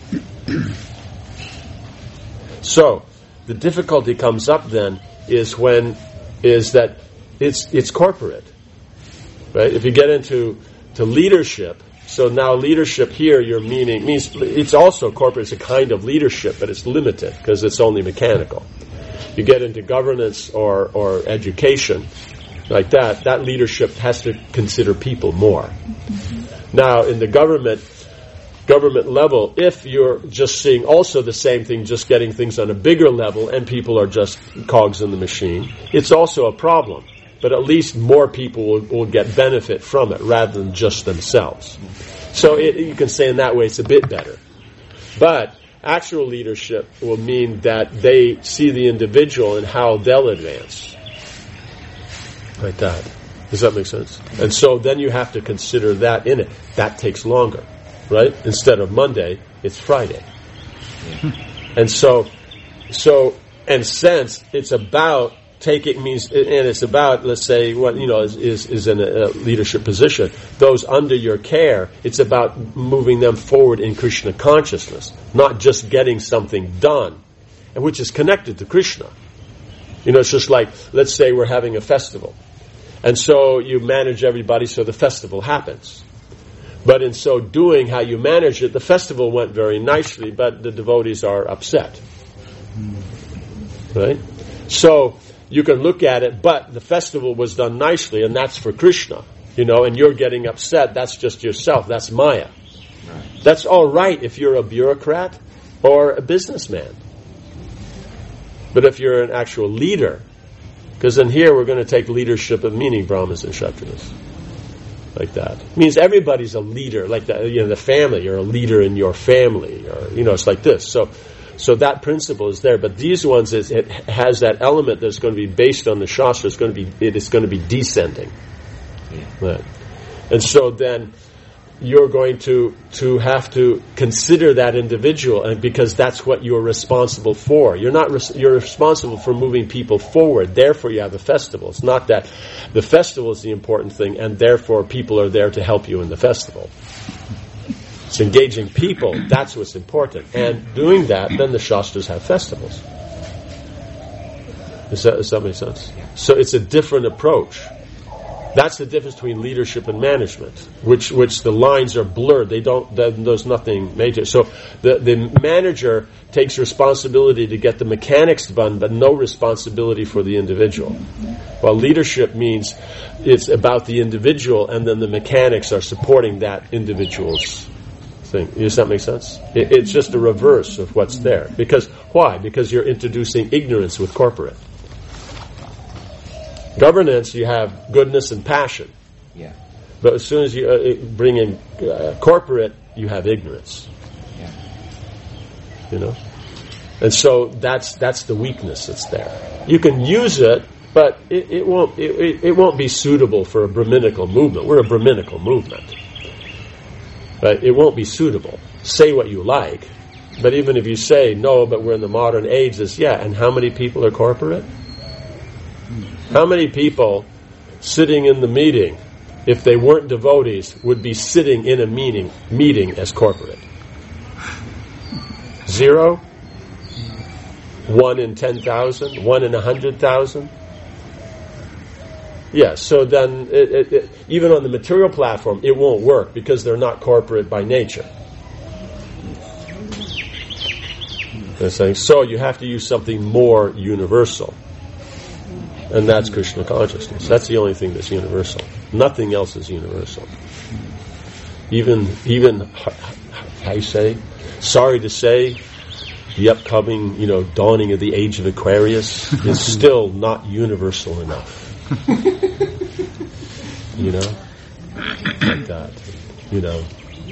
So the difficulty comes up then is when is that it's it's corporate. Right? If you get into to leadership, so now leadership here, your meaning means it's also corporate. It's a kind of leadership, but it's limited because it's only mechanical. You get into governance or, or education, like that, that leadership has to consider people more. Now, in the government government level, if you're just seeing also the same thing, just getting things on a bigger level, and people are just cogs in the machine, it's also a problem. But at least more people will, will get benefit from it rather than just themselves. So it, you can say in that way it's a bit better. But actual leadership will mean that they see the individual and how they'll advance. Like that. Does that make sense? And so then you have to consider that in it. That takes longer, right? Instead of Monday, it's Friday. And so, so, in sense, it's about taking means, and it's about, let's say, what you know is is, is in a, a leadership position. Those under your care, it's about moving them forward in Krishna consciousness, not just getting something done, and which is connected to Krishna. You know, it's just like, let's say we're having a festival, and so you manage everybody so the festival happens. But in so doing, how you manage it, the festival went very nicely, but the devotees are upset. Right? So you can look at it, but the festival was done nicely, and that's for Krishna. You know, and you're getting upset, that's just yourself, that's Maya. Right. That's all right if you're a bureaucrat or a businessman. But if you're an actual leader, because in here we're going to take leadership of meaning Brahmanas and Kshatriyas. Like that. It means everybody's a leader, like the, you know, the family, you're a leader in your family, or, you know, it's like this. So, so that principle is there, but these ones, is, it has that element that's going to be based on the Shastra, it's going to be, it is going to be descending. Yeah. Right. And so then, you're going to, to have to consider that individual, and because that's what you're responsible for. You're not res- you're responsible for moving people forward. Therefore, you have a festival. It's not that the festival is the important thing, and therefore people are there to help you in the festival. It's engaging people. That's what's important. And doing that, then the Shastras have festivals. Does that, does that make sense? So it's a different approach. That's the difference between leadership and management, which which the lines are blurred. They don't. There's nothing major. So the the manager takes responsibility to get the mechanics done, but no responsibility for the individual. While leadership means it's about the individual, and then the mechanics are supporting that individual's thing. Does that make sense? It, it's just a reverse of what's there. Because why? Because you're introducing ignorance with corporate. Governance, you have goodness and passion. Yeah. But as soon as you uh, bring in uh, corporate, you have ignorance. Yeah. You know? And so that's that's the weakness that's there. You can use it, but it, it won't it, it won't be suitable for a Brahminical movement. We're a Brahminical movement. But it won't be suitable. Say what you like, but even if you say, no, but we're in the modern age, it's, yeah, and how many people are corporate? How many people sitting in the meeting, if they weren't devotees, would be sitting in a meeting meeting as corporate? Zero? One in ten thousand? One in a hundred thousand? Yeah, so then it, it, it, even on the material platform, it won't work because they're not corporate by nature. They're saying, so you have to use something more universal. And that's Krishna consciousness. That's the only thing that's universal. Nothing else is universal. Even, even, how you say, sorry to say, the upcoming, you know, dawning of the age of Aquarius is still not universal enough. You know? Like that. You know?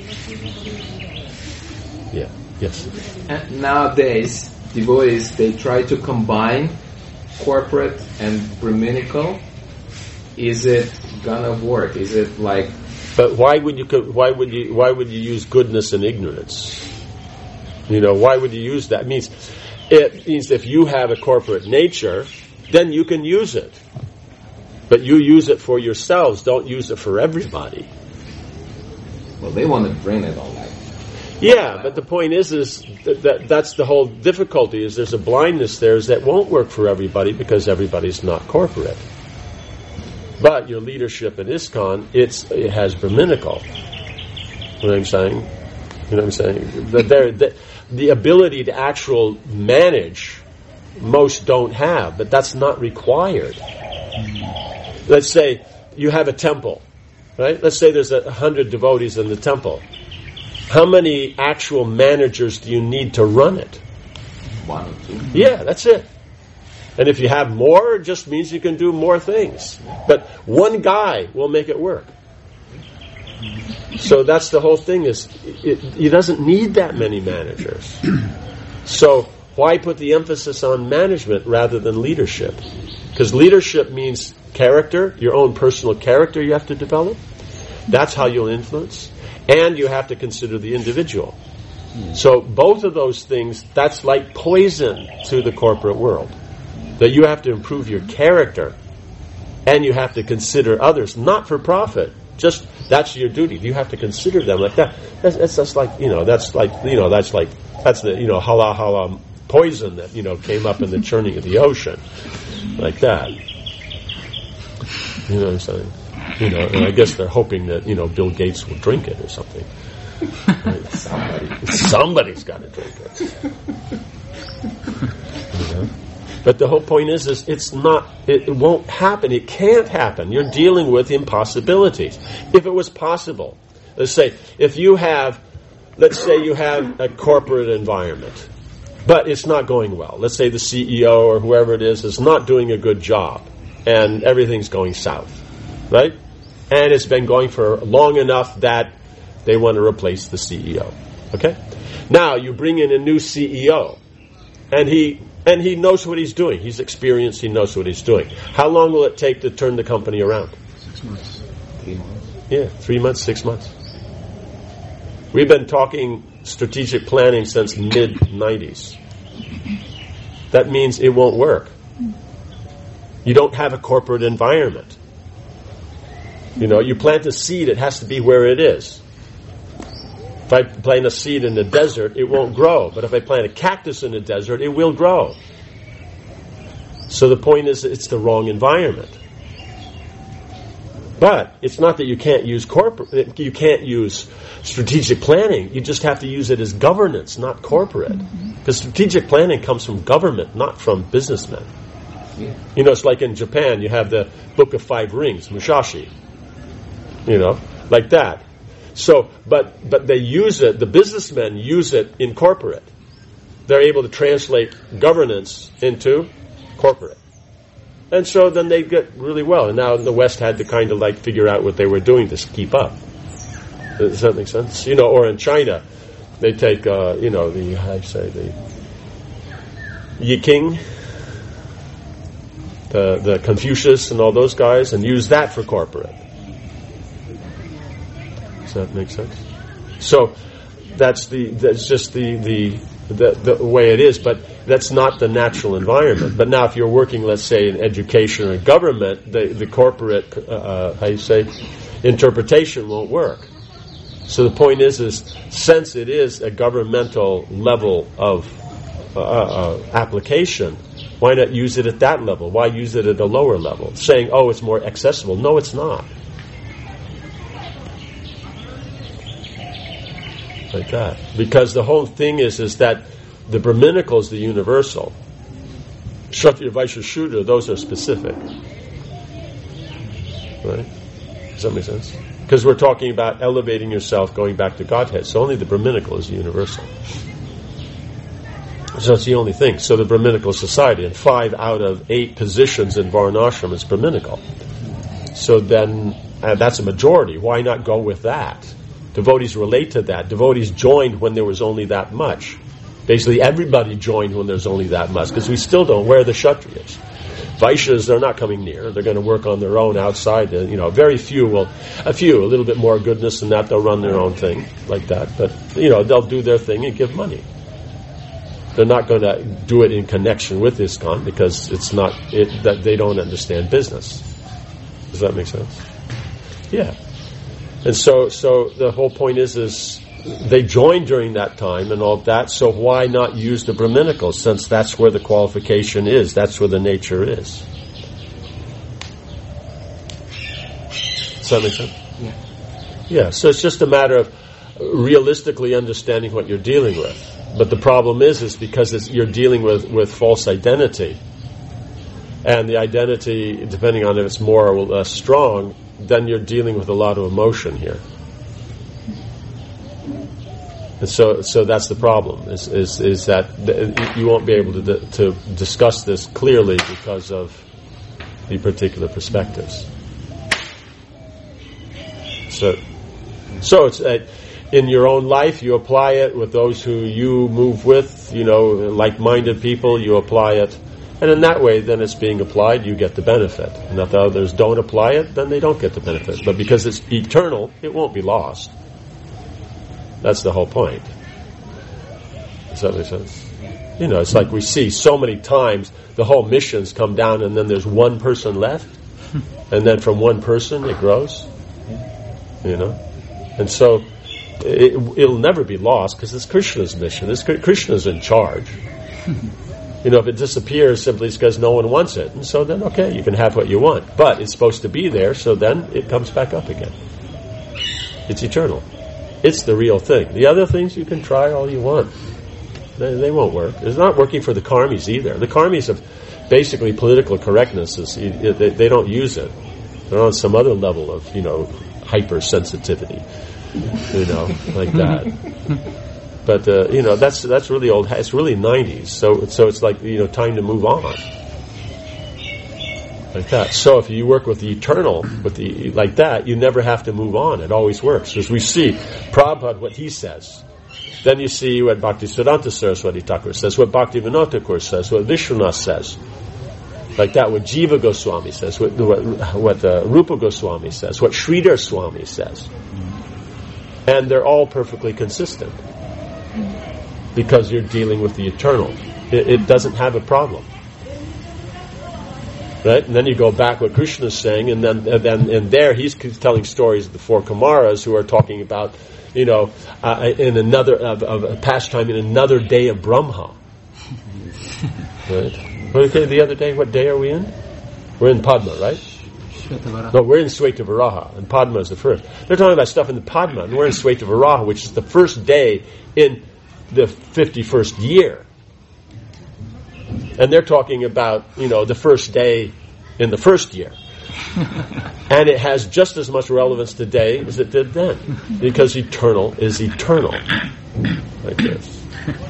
Yeah. Yes. And nowadays, devotees, they try to combine corporate and Brahminical. Is it gonna work? Is it like? But why would you? Why would you? Why would you use goodness and ignorance? You know, why would you use that? It means it means if you have a corporate nature, then you can use it. But you use it for yourselves. Don't use it for everybody. Well, they want to drain it all out. Yeah, but the point is, is that, that that's the whole difficulty. Is there's a blindness there is that won't work for everybody because everybody's not corporate. But your leadership at ISKCON, it's it has Brahminical. You know what I'm saying? You know what I'm saying? That there, the, the ability to actual manage, most don't have, but that's not required. Let's say you have a temple, right? Let's say there's a hundred devotees in the temple. How many actual managers do you need to run it? One or two. Yeah, that's it. And if you have more, it just means you can do more things. But one guy will make it work. So that's the whole thing. Is it, he doesn't need that many managers. So why put the emphasis on management rather than leadership? Because leadership means character, your own personal character you have to develop. That's how you'll influence. And you have to consider the individual. So both of those things, that's like poison to the corporate world. That you have to improve your character and you have to consider others, not for profit. Just, that's your duty. You have to consider them like that. That's, that's just like, you know, that's like, you know, that's like, that's the, you know, hala hala poison that, you know, came up in the churning of the ocean. Like that. You know what I'm saying? You know, and I guess they're hoping that, you know, Bill Gates will drink it or something. Right? Somebody, somebody's got to drink it. You know? But the whole point is, is it's not, it, it won't happen. It can't happen. You're dealing with impossibilities. If it was possible, let's say, if you have, let's say you have a corporate environment, but it's not going well. Let's say the C E O or whoever it is is not doing a good job, and everything's going south, right? And it's been going for long enough that they want to replace the C E O. Okay? Now you bring in a new C E O, and he and he knows what he's doing. He's experienced. He knows what he's doing. How long will it take to turn the company around? Six months. Three months. Yeah, three months, six months. We've been talking strategic planning since mid nineties. That means it won't work. You don't have a corporate environment. You know, you plant a seed, it has to be where it is. If I plant a seed in the desert, it won't grow. But if I plant a cactus in the desert, it will grow. So the point is, it's the wrong environment. But it's not that you can't use corporate, you can't use strategic planning. You just have to use it as governance, not corporate. Because strategic planning comes from government, not from businessmen. Yeah. You know, it's like in Japan, you have the Book of Five Rings, Musashi. You know, like that. So, but but they use it, the businessmen use it in corporate. They're able to translate governance into corporate. And so then they get really well. And now the West had to kind of like figure out what they were doing to keep up. Does that make sense? You know, or in China, they take, uh, you know, the, how do you say, the Yi King, the, the Confucius and all those guys, and use that for corporate. Does that make sense? So that's the that's just the, the the the way it is, but that's not the natural environment. But now, if you're working, let's say, in education or government, the the corporate uh, how you say interpretation won't work. So the point is, is since it is a governmental level of uh, uh, application, why not use it at that level? Why use it at a lower level? Saying, oh, it's more accessible. No, it's not. Like that. Because the whole thing is is that the Brahminical is the universal. Kshatriya, Vaishya, Shudra, those are specific. Right? Does that make sense? Because we're talking about elevating yourself, going back to Godhead. So only the Brahminical is universal. So it's the only thing. So the Brahminical society, and five out of eight positions in Varnashram is Brahminical. So then uh, that's a majority. Why not go with that? Devotees relate to that. Devotees joined when there was only that much. Basically, everybody joined when there's only that much, because we still don't. Where are the Kshatriyas? Vaishyas, they're not coming near. They're going to work on their own outside. You know, very few will, a few, a little bit more goodness than that, they'll run their own thing like that. But, you know, they'll do their thing and give money. They're not going to do it in connection with ISKCON, because it's not, it, that they don't understand business. Does that make sense? Yeah. And so, so the whole point is, is they joined during that time and all that. So why not use the Brahminical, since that's where the qualification is, that's where the nature is? Does that make sense? Yeah. Yeah. So it's just a matter of realistically understanding what you're dealing with. But the problem is, is because it's, you're dealing with, with false identity, and the identity, depending on if it's more or less strong, then you're dealing with a lot of emotion here. And so, so that's the problem, is, is, is that th- you won't be able to, d- to discuss this clearly because of the particular perspectives. So, So it's uh, in your own life, you apply it with those who you move with, you know, like-minded people, you apply it. And in that way, then it's being applied, you get the benefit. And if the others don't apply it, then they don't get the benefit. But because it's eternal, it won't be lost. That's the whole point. Does that make sense? You know, it's like we see so many times the whole missions come down and then there's one person left. And then from one person it grows. You know? And so it, it'll never be lost because it's Krishna's mission. It's, Krishna's in charge. You know, if it disappears simply it's because no one wants it. And so then, okay, you can have what you want. But it's supposed to be there, so then it comes back up again. It's eternal. It's the real thing. The other things you can try all you want. They, they won't work. It's not working for the karmis either. The karmis have basically political correctness. Is, they, they don't use it. They're on some other level of, you know, hypersensitivity. You know, like that. But uh, you know, that's that's really old. It's really nineties. So so it's like, you know, time to move on. Like that. So if you work with the eternal, with the like that, you never have to move on. It always works. As we see, Prabhupada, what he says. Then you see what Bhaktisiddhanta Saraswati Thakur says, what Bhaktivinoda Thakur says, what Vishwanath says. Like that, what Jiva Goswami says, what, what, what uh, Rupa Goswami says, what Sridhar Swami says. And they're all perfectly consistent. Because you're dealing with the eternal. It, it doesn't have a problem. Right? And then you go back what Krishna's saying, and then and, then, and there he's telling stories of the four Kumaras who are talking about, you know, uh, in another of, of a pastime in another day of Brahma. Right? Okay, the other day, what day are we in? We're in Padma, right? No, we're in Svetavaraha, and Padma is the first. They're talking about stuff in the Padma, and we're in Svetavaraha, which is the first day in the fifty-first year. And they're talking about, you know, the first day in the first year. And it has just as much relevance today as it did then. Because eternal is eternal. Like this.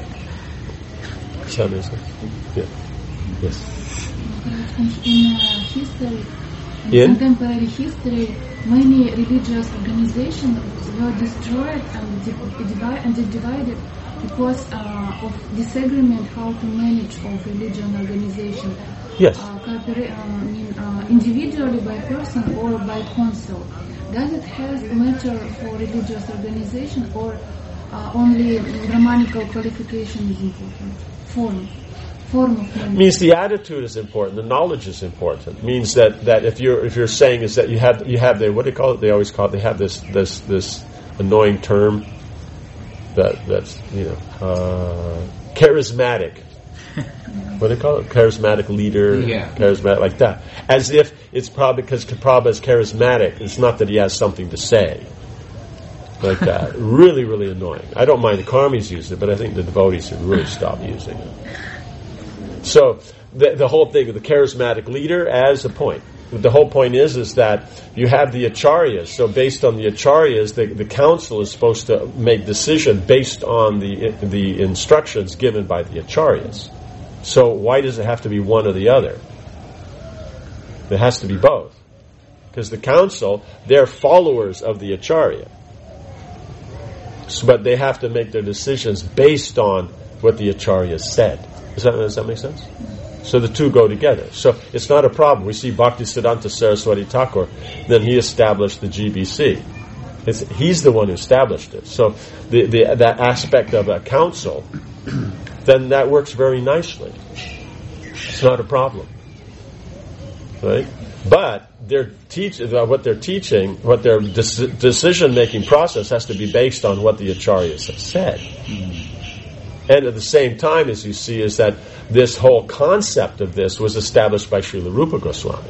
Does that make sense? Yeah. Yes. In uh, history, in, in contemporary history, many religious organizations were destroyed and, di- divi- and divided because uh, of disagreement how to manage of religion organization. Yes. Uh, coopera- uh, I mean, uh, individually by person or by council. Does it have matter for religious organization, or uh, only grammatical qualification is important? Form. Form of knowledge. Means the attitude is important, the knowledge is important. Means that, that if you're if you're saying is that you have you have the what do you call it? They always call it, they have this this this annoying term that that's you know uh, charismatic. What do they call it? Charismatic leader, yeah. charismatic like that. As if it's probably because Prabhupada is charismatic. It's not that he has something to say. Like that. Really, really annoying. I don't mind the karmis use it, but I think the devotees should really stop using it. So the, the whole thing of the charismatic leader as a point. The whole point is is that you have the acharyas. So based on the acharyas, the, the council is supposed to make decision based on the the instructions given by the acharyas. So why does it have to be one or the other? It has to be both. Because the council, they're followers of the acharya. So, but they have to make their decisions based on what the acharya said. Does that, does that make sense? So the two go together. So it's not a problem. We see Bhaktisiddhanta Saraswati Thakur, then he established the G B C. It's, he's the one who established it. So the, the that aspect of a council, then that works very nicely. It's not a problem. Right? But their teach, what they're teaching, what their de- decision-making process has to be based on what the acharyas have said. Mm. And at the same time, as you see, is that this whole concept of this was established by Srila Rupa Goswami.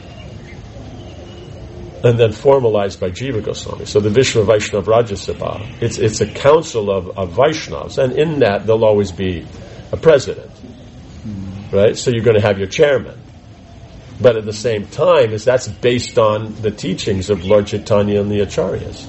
And then formalized by Jiva Goswami. So the Vishnu Vaishnava Rajya Sabha, it's, it's a council of, of Vaishnavas, and in that there'll always be a president. Mm. Right? So you're going to have your chairman. But at the same time, is that's based on the teachings of Lord Chaitanya and the acharyas.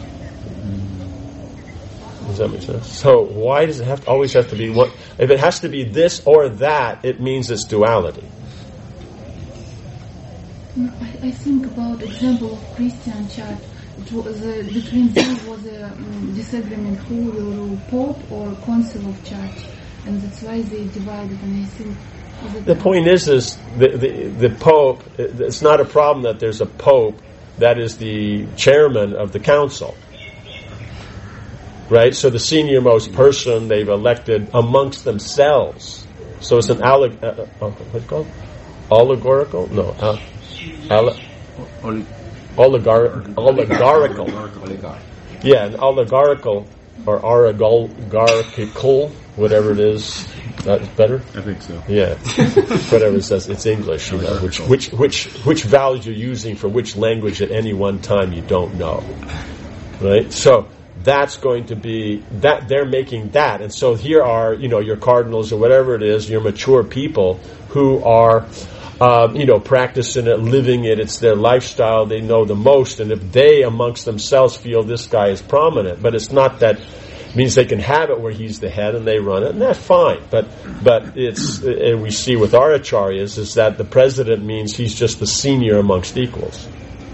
Does that make sense? So why does it have to always have to be what? If it has to be this or that, it means it's duality. I, I think about example of Christian church. it was, uh, between them was a um, disagreement who will rule, Pope or Council of Church, and that's why they divided. And I think the point is, is the, the the Pope. It's not a problem that there's a Pope that is the chairman of the council, right? So the senior most person they've elected amongst themselves. So it's an alleg- uh, uh, what's it called? Allegorical? No, uh, alle- oligar- oligarchical. Oligarch. Yeah, an oligarchical or oligarchical, whatever it is. That's better? I think so. Yeah. Whatever it says, it's English, you know, which, which, which, which values you're using for which language at any one time you don't know. Right? So, that's going to be, that, they're making that. And so here are, you know, your cardinals or whatever it is, your mature people who are, um, you know, practicing it, living it, it's their lifestyle, they know the most, and if they amongst themselves feel this guy is prominent, but it's not that, means they can have it where he's the head and they run it, and that's fine. But but it's, and we see with our acharyas, is that the president means he's just the senior amongst equals.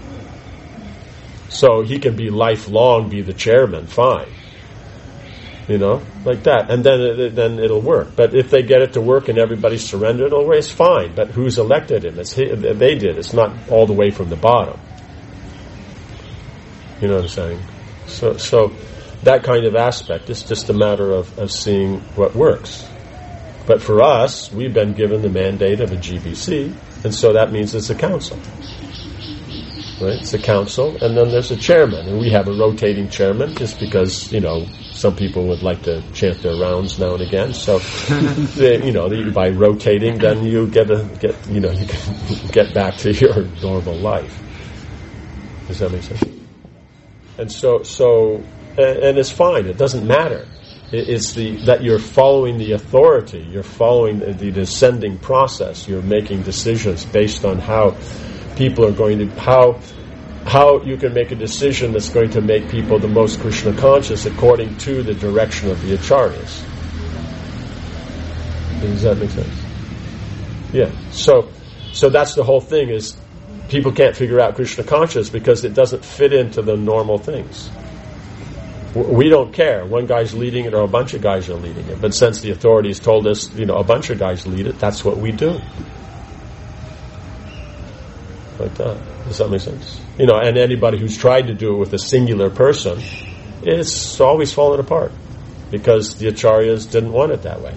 So he can be lifelong, be the chairman, fine. You know, like that. And then it, then it'll work. But if they get it to work and everybody surrendered, it'll work, it's fine. But who's elected him? It's he, they did. It's not all the way from the bottom. You know what I'm saying? So so that kind of aspect, it's just a matter of, of seeing what works. But for us, we've been given the mandate of a G B C, and so that means it's a council. Right? It's a council, and then there's a chairman, and we have a rotating chairman just because, you know, some people would like to chant their rounds now and again. So, they, you know, by rotating, then you get a get, you know, you can get back to your normal life. Does that make sense? And so, so. And it's fine. It doesn't matter. It's the that you're following the authority. You're following the, the descending process. You're making decisions based on how people are going to how how you can make a decision that's going to make people the most Krishna conscious according to the direction of the acharyas. Does that make sense? Yeah. So so that's the whole thing. Is people can't figure out Krishna conscious because it doesn't fit into the normal things. We don't care. One guy's leading it or a bunch of guys are leading it. But since the authorities told us, you know, a bunch of guys lead it, that's what we do. Like that. Does that make sense? You know, and anybody who's tried to do it with a singular person, it's always fallen apart. Because the acharyas didn't want it that way.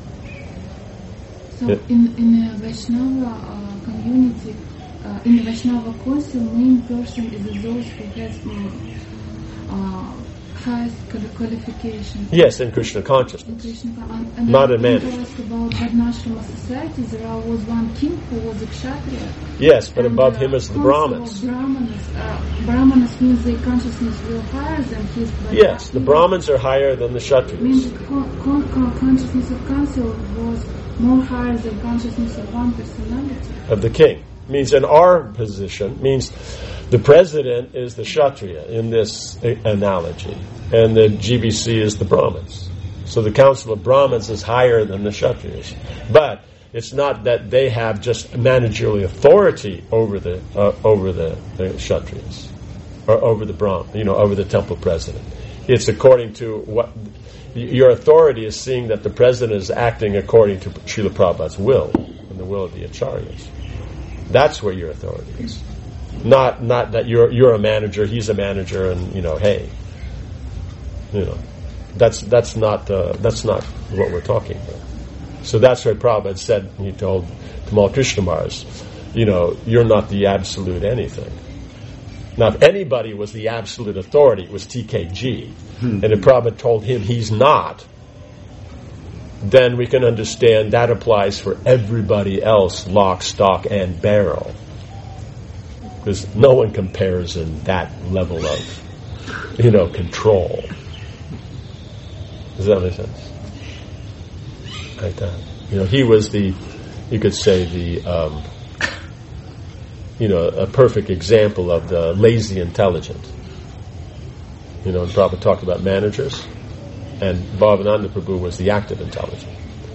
So, yeah. in, in a Vaishnava uh, community, uh, in the Vaishnava council, main person is those who has um, uh, highest qualification. Yes, in Krishna consciousness. In Krishna, and, and not a man. About Varnashrama society, there was one king who was a kshatriya. Yes, but and, above uh, him is the Brahmins. Brahmanas. Uh, Brahmanas means their consciousness will higher than his. Yes, the Brahmins are higher than the Kshatriyas. Means the con- con- con- consciousness of council was more higher than consciousness of one personality. Of the king. Means in our position, means the president is the Kshatriya in this analogy, and the G B C is the Brahmins. So the council of Brahmins is higher than the Kshatriyas. But it's not that they have just managerial authority over the uh, over the, the Kshatriyas or over the Brahm, you know, over the temple president. It's according to what your authority is, seeing that the president is acting according to Srila Prabhupada's will and the will of the acharyas. That's where your authority is. Not not that you're you're a manager, he's a manager, and you know, hey, you know, that's that's not uh, that's not what we're talking about. So that's why Prabhupada said, he told Tamal Krishna Maharaj, you know, you're not the absolute anything. Now, if anybody was the absolute authority, it was T K G, hmm. and if Prabhupada told him he's not, then we can understand that applies for everybody else, lock, stock, and barrel. Because no one compares in that level of, you know, control. Does that make sense? Like that. You know, he was the, you could say the, um, you know, a perfect example of the lazy intelligent. You know, and Prabhupada talked about managers, and Bhavananda Prabhu was the active intelligent.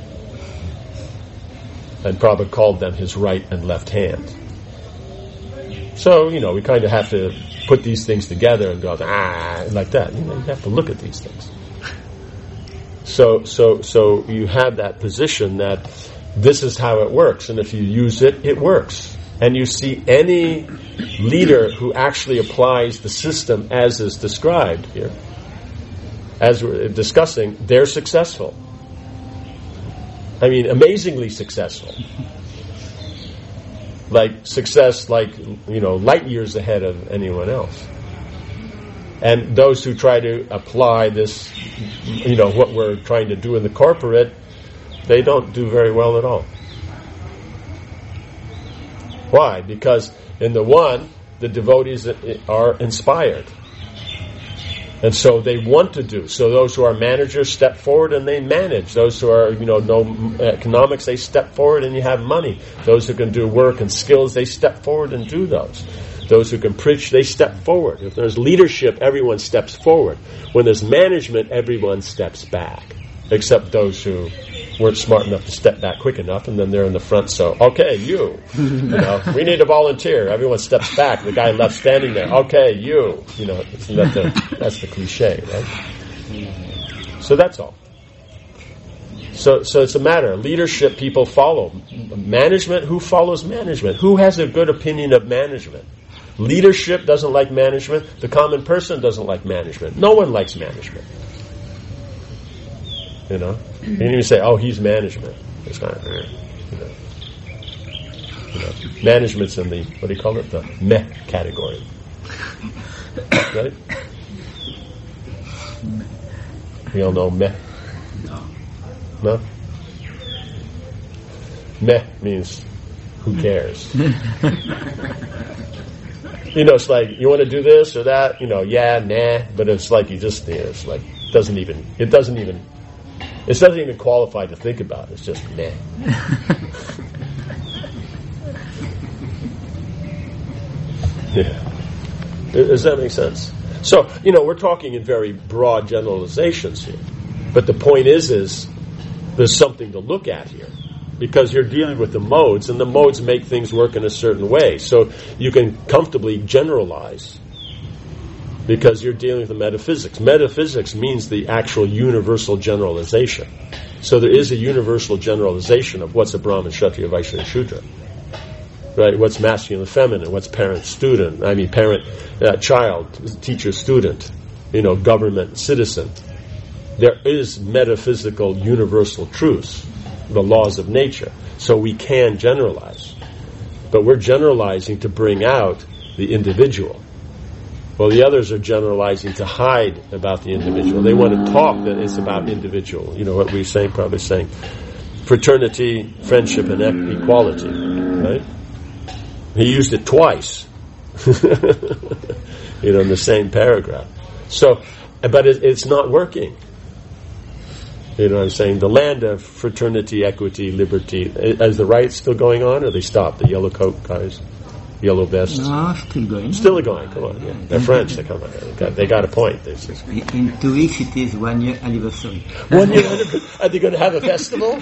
And Prabhupada called them his right and left hand. So, you know, we kind of have to put these things together and go, ah, like that. You know, you have to look at these things. So, so, so you have that position that this is how it works, and if you use it, it works. And you see any leader who actually applies the system as is described here, as we're discussing, they're successful. I mean, amazingly successful. Like success, like, you know, light years ahead of anyone else. And those who try to apply this, you know, what we're trying to do in the corporate, they don't do very well at all. Why? Because in the one, the devotees are inspired. And so they want to do. So those who are managers step forward and they manage. Those who are, you know, know economics, they step forward and you have money. Those who can do work and skills, they step forward and do those. Those who can preach, they step forward. If there's leadership, everyone steps forward. When there's management, everyone steps back. Except those who weren't smart enough to step back quick enough, and then they're in the front, so, okay, you. You know, we need a volunteer. Everyone steps back. The guy left standing there. Okay, you. You know, that's the, that's the cliche, right? So that's all. So, so it's a matter. Leadership, people follow. Management, who follows management? Who has a good opinion of management? Leadership doesn't like management. The common person doesn't like management. No one likes management. You know? You can even say, oh, he's management. It's not, you know. You know. Management's in the, what do you call it? The meh category. Right? We all know meh. No? Meh means who cares? You know, it's like, you want to do this or that? You know, yeah, nah. But it's like you just, you know, it's like, doesn't even, it doesn't even, it doesn't even qualify to think about. It's just nah. Yeah. Does that make sense? So, you know, we're talking in very broad generalizations here. But the point is, is there's something to look at here. Because you're dealing with the modes, and the modes make things work in a certain way. So you can comfortably generalize. Because you're dealing with the metaphysics. Metaphysics means the actual universal generalization. So there is a universal generalization of what's a Brahmin, Kshatriya, Vaishya, and Shudra. Right? What's masculine and feminine? What's parent, student? I mean, parent, uh, child, teacher, student. You know, government, citizen. There is metaphysical universal truths. The laws of nature. So we can generalize. But we're generalizing to bring out the individual. Well, the others are generalizing to hide about the individual. They want to talk that it's about individual. You know what we're saying, probably saying fraternity, friendship, and equality. Right? He used it twice. You know, in the same paragraph. So, but it, it's not working. You know what I'm saying? The land of fraternity, equity, liberty. Is the rights still going on, or they stopped? The yellow coat guys, yellow vests. No, still going. Still going. Come on, yeah. They're French. They come on. They got, they got a point. They just, in two weeks, it is one year anniversary. One year anniversary. Are they going to have a festival?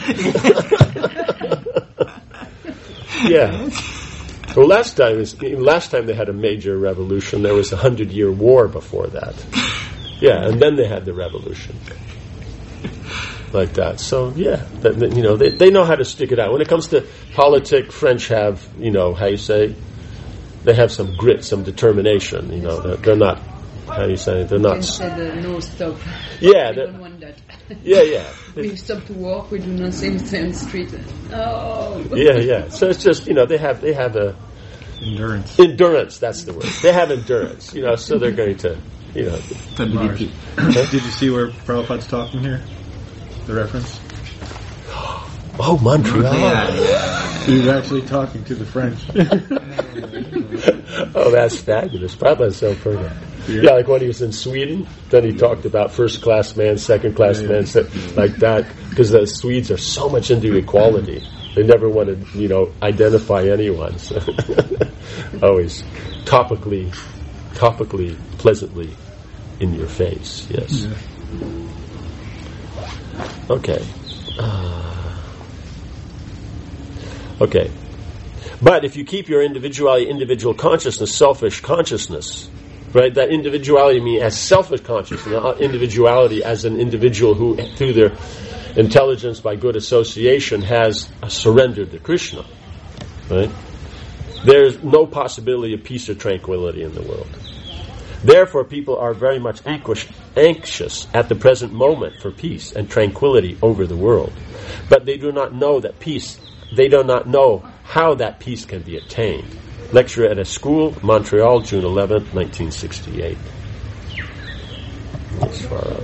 Yeah. Well, last time, last time they had a major revolution. There was a hundred year war before that. Yeah, and then they had the revolution. Like that. So, yeah, that, you know, they, they know how to stick it out. When it comes to politics, French have, you know, how you say, they have some grit, some determination, you know, they're, they're not, how you say, they're not. You said uh, no stop. Yeah. We don't want that. Yeah, yeah. We stop to walk, we do nothing, stay on the street. Oh. Yeah, yeah. So it's just, you know, they have, they have a. Endurance. Endurance, that's the word. They have endurance, you know, so they're going to, you know. Stability. Did you see where Prabhupada's talking here? The reference? Oh, Montreal. He's actually talking to the French. Oh, that's fabulous. Prabhupada's so pretty. Yeah. Yeah, like when he was in Sweden, then he talked about first class man, second class yeah, man, yeah. like that, because the Swedes are so much into equality. They never want to, you know, identify anyone. So always topically, topically, pleasantly in your face. Yes. Yeah. Okay. Uh, okay. But if you keep your individuality, individual consciousness, selfish consciousness, Right? That individuality means as selfish consciousness, not individuality as an individual who, through their intelligence by good association, has surrendered to Krishna. Right? There's no possibility of peace or tranquility in the world. Therefore, people are very much anxious, anxious at the present moment for peace and tranquility over the world. But they do not know that peace, they do not know how that peace can be attained. Lecture at a school, Montreal, June eleventh, nineteen sixty-eight. That's far up.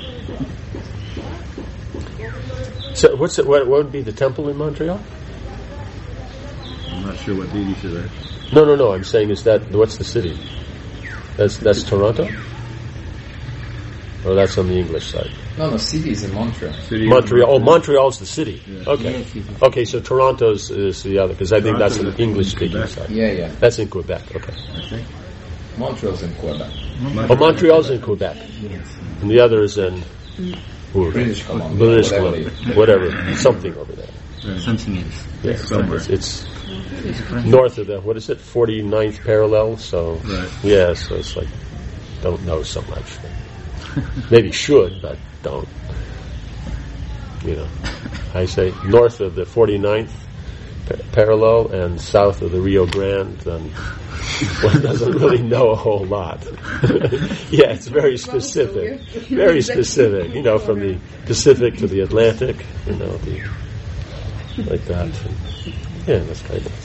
So, what's it? What, what would be the temple in Montreal? I'm not sure what deities are there. No, no, no. I'm saying is that what's the city? That's that's Toronto. Oh, that's on the English side. No, no, city is in Montreal. City Montreal. Oh, Montreal's the city. Yeah. Okay. Yes, yes, yes. Okay, so Toronto's is the other, because I think that's Toronto's an in English-speaking Quebec. side. Yeah, yeah. That's in Quebec. Okay. I think. Montreal's in Quebec. Oh, Montreal's in Quebec, Yes. and the other is in Ooh, British Columbia. British whatever Columbia, whatever, something over there. Yeah. Something else. Yeah, somewhere. It's, it's north of the, what is it, forty-ninth parallel, so, Right. yeah, so it's like, don't know so much. Maybe should, but don't. You know, I say north of the forty-ninth pa- parallel and south of the Rio Grande, then one doesn't really know a whole lot. Yeah, it's very specific. Very specific, you know, from the Pacific to the Atlantic, you know, the, like that. Yeah, that's kind of...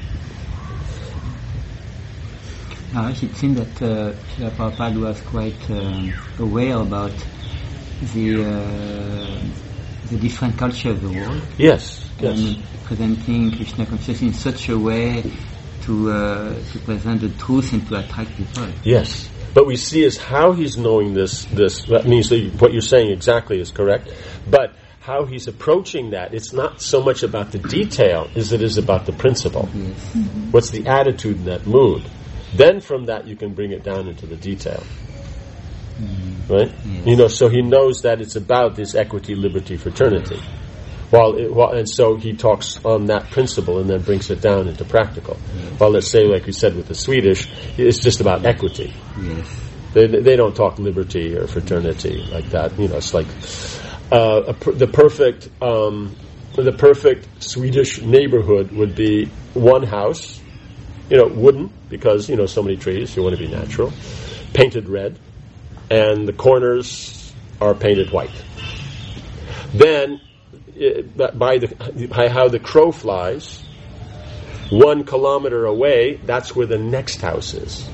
Now, it seemed that uh, Srila Prabhupada was quite um, aware about the uh, the different culture of the world, Yes, yes. and presenting Krishna consciousness in such a way to uh, to present the truth and to attract people. Yes. But we see is how he's knowing this, this, that means that what you're saying exactly is correct, but how he's approaching that, it's not so much about the detail as it is about the principle. Yes. What's the attitude in that mood? Then from that you can bring it down into the detail. Right? Yes. You know, so he knows that it's about this equity, liberty, fraternity. While, it, while and so he talks on that principle and then brings it down into practical. While let's say, like we said with the Swedish, it's just about equity. Yes. They they don't talk liberty or fraternity like that. You know, it's like uh, a per, the perfect um, the perfect Swedish neighborhood would be one house, you know, wooden because you know so many trees. You want to be natural, painted red, and the corners are painted white. Then, it, by the by how the crow flies, one kilometer away, that's where the next house is.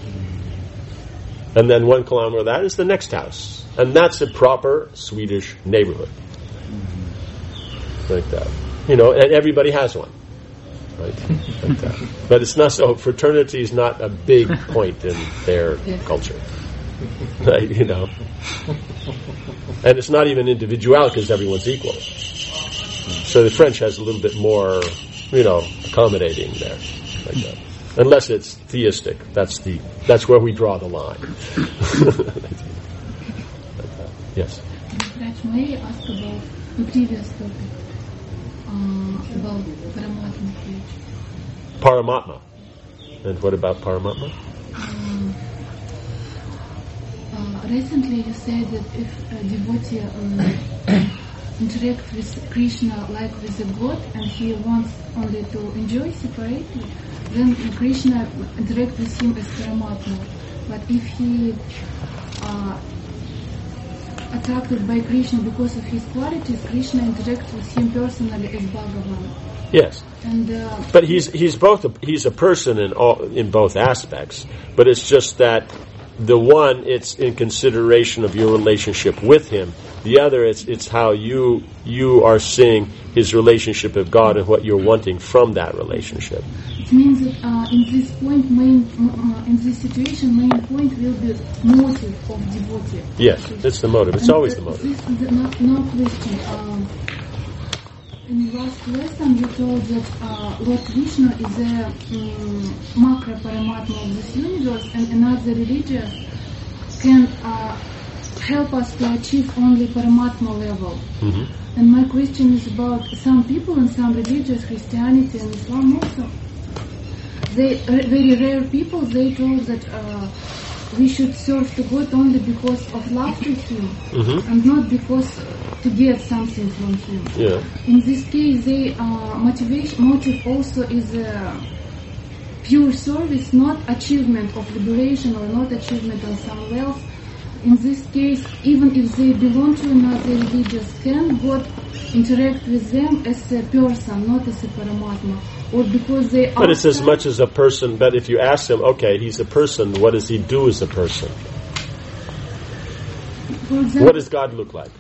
And then one kilometer of that is the next house. And that's a proper Swedish neighborhood. Like that. You know, and everybody has one. Right? Like that. But it's not so, fraternity is not a big point in their culture. Right? You know. And it's not even individuality because everyone's equal. So the French has a little bit more, you know, accommodating there. Like that. Unless it's theistic, that's the that's where we draw the line. Yes. Raj, may I ask about the previous topic uh, about Paramatma page? Paramatma. And what about Paramatma? Um, uh, recently, you said that if a devotee uh, interact with Krishna like with a god, and he wants only to enjoy separately, then Krishna interact with him as Paramatma. But if he uh, attracted by Krishna because of his qualities, Krishna interacts with him personally as Bhagavan. Yes. And uh, But he's he's both a, he's a person in all in both aspects. But it's just that the one, it's in consideration of your relationship with him. The other, it's it's how you you are seeing his relationship with God and what you're wanting from that relationship. it means that uh, in this point, main uh, in this situation, main point will be motive of devotee. Yes, it's the motive. It's And always uh, the motive. This is the, no, no question. Um, in last lesson, you told that uh, Lord Krishna is a um, macro paramatma of this universe, and another religion can uh, help us to achieve only paramatma level. Mm-hmm. And my question is about some people in some religions, Christianity and Islam also. They uh, very rare people. They told that uh, we should serve to God only because of love to Him, Mm-hmm. and not because to get something from Him. Yeah. In this case, the uh, motivation motive also is uh, pure service, not achievement of liberation or not achievement of some wealth. In this case, even if they belong to another religious camp, God interact with them as a person, not as a paramatma, or because they. But it's as much as a person. But if you ask him, okay, he's a person. What does he do as a person? For example, What does God look like?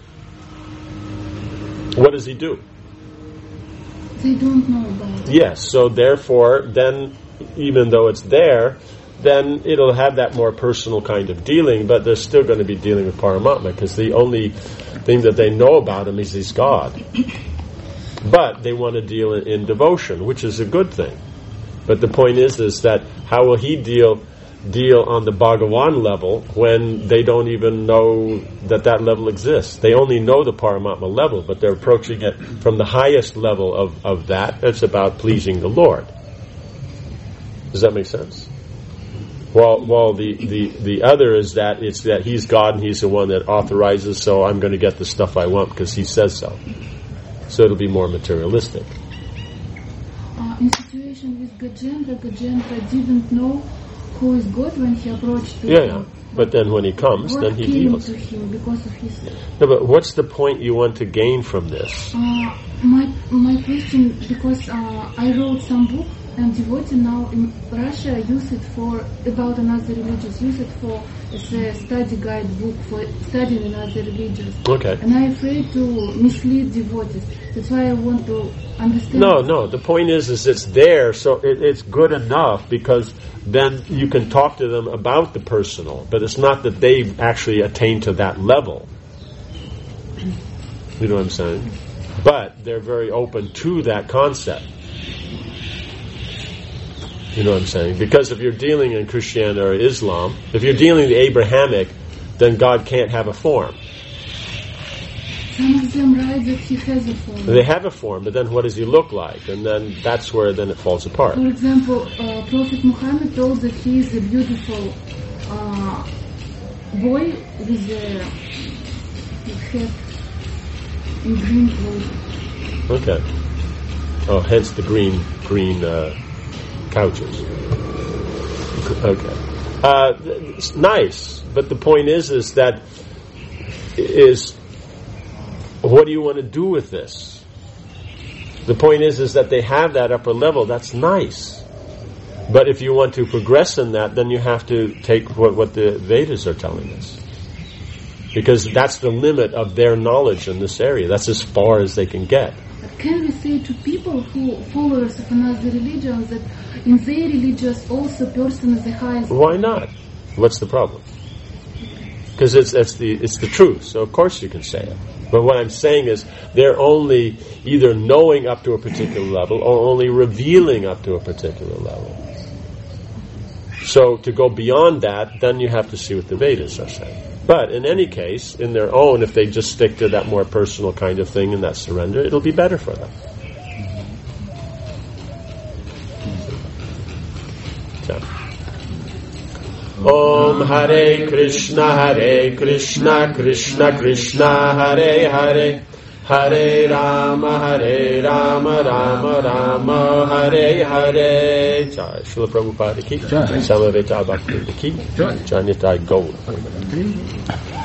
What does he do? they don't know about it. Yes. So therefore, then, even though it's there, then it'll have that more personal kind of dealing. But they're still going to be dealing with Paramatma because the only thing that they know about him is he's God. But they want to deal in, in devotion, which is a good thing. But the point is, is that how will he deal deal on the Bhagavan level when they don't even know that that level exists? They only know the Paramatma level, but they're approaching it from the highest level of, of that. It's about pleasing the Lord. Does that make sense? While while the, the, the other is that it's that he's God and he's the one that authorizes, so I'm going to get the stuff I want because he says so. So it'll be more materialistic. Uh, in situation with Gajendra, Gajendra didn't know who is God when he approached to Yeah, him. yeah. But then when he comes, God then he came deals. to him because of his. No, but what's the point you want to gain from this? Uh, my my question, because uh, I wrote some book and devotee now in Russia use it for about another religious, use it for as a study guide book for studying another religions. Okay. And I'm afraid to mislead devotees. That's why I want to understand. No, no. The point is, is it's there, so it, it's good enough because then you can talk to them about the personal, but it's not that they've actually attained to that level. You know what I'm saying? But they're very open to that concept. You know what I'm saying? Because if you're dealing in Christianity or Islam, if you're dealing the Abrahamic, then God can't have a form. Some of them write that he has a form. They have a form, but then what does he look like? And then that's where then it falls apart. For example, uh, Prophet Muhammad told that he is a beautiful uh, boy with a head in green clothes. Okay. Oh, hence the green green uh, couches. Okay. Uh, it's nice, but the point is, is that is what do you want to do with this? The point is, is that they have that upper level. That's nice. But if you want to progress in that, then you have to take what, what the Vedas are telling us. Because that's the limit of their knowledge in this area. That's as far as they can get. Can we say to people who followers of another religion that in their religious also person is the highest? Why not? What's the problem? Because it's, it's the it's the truth. So of course you can say it. But what I'm saying is they're only either knowing up to a particular level or only revealing up to a particular level. So to go beyond that, then you have to see what the Vedas are saying. But in any case, in their own, if they just stick to that more personal kind of thing and that surrender, it'll be better for them. So. Om Hare Krishna Hare Krishna Krishna Krishna Hare Hare Hare Rama Hare Rama Rama Rama Hare Hare. Jai Srila Prabhupada ki Jai Samaveta Bhakti ki Jai Nitai Gaur.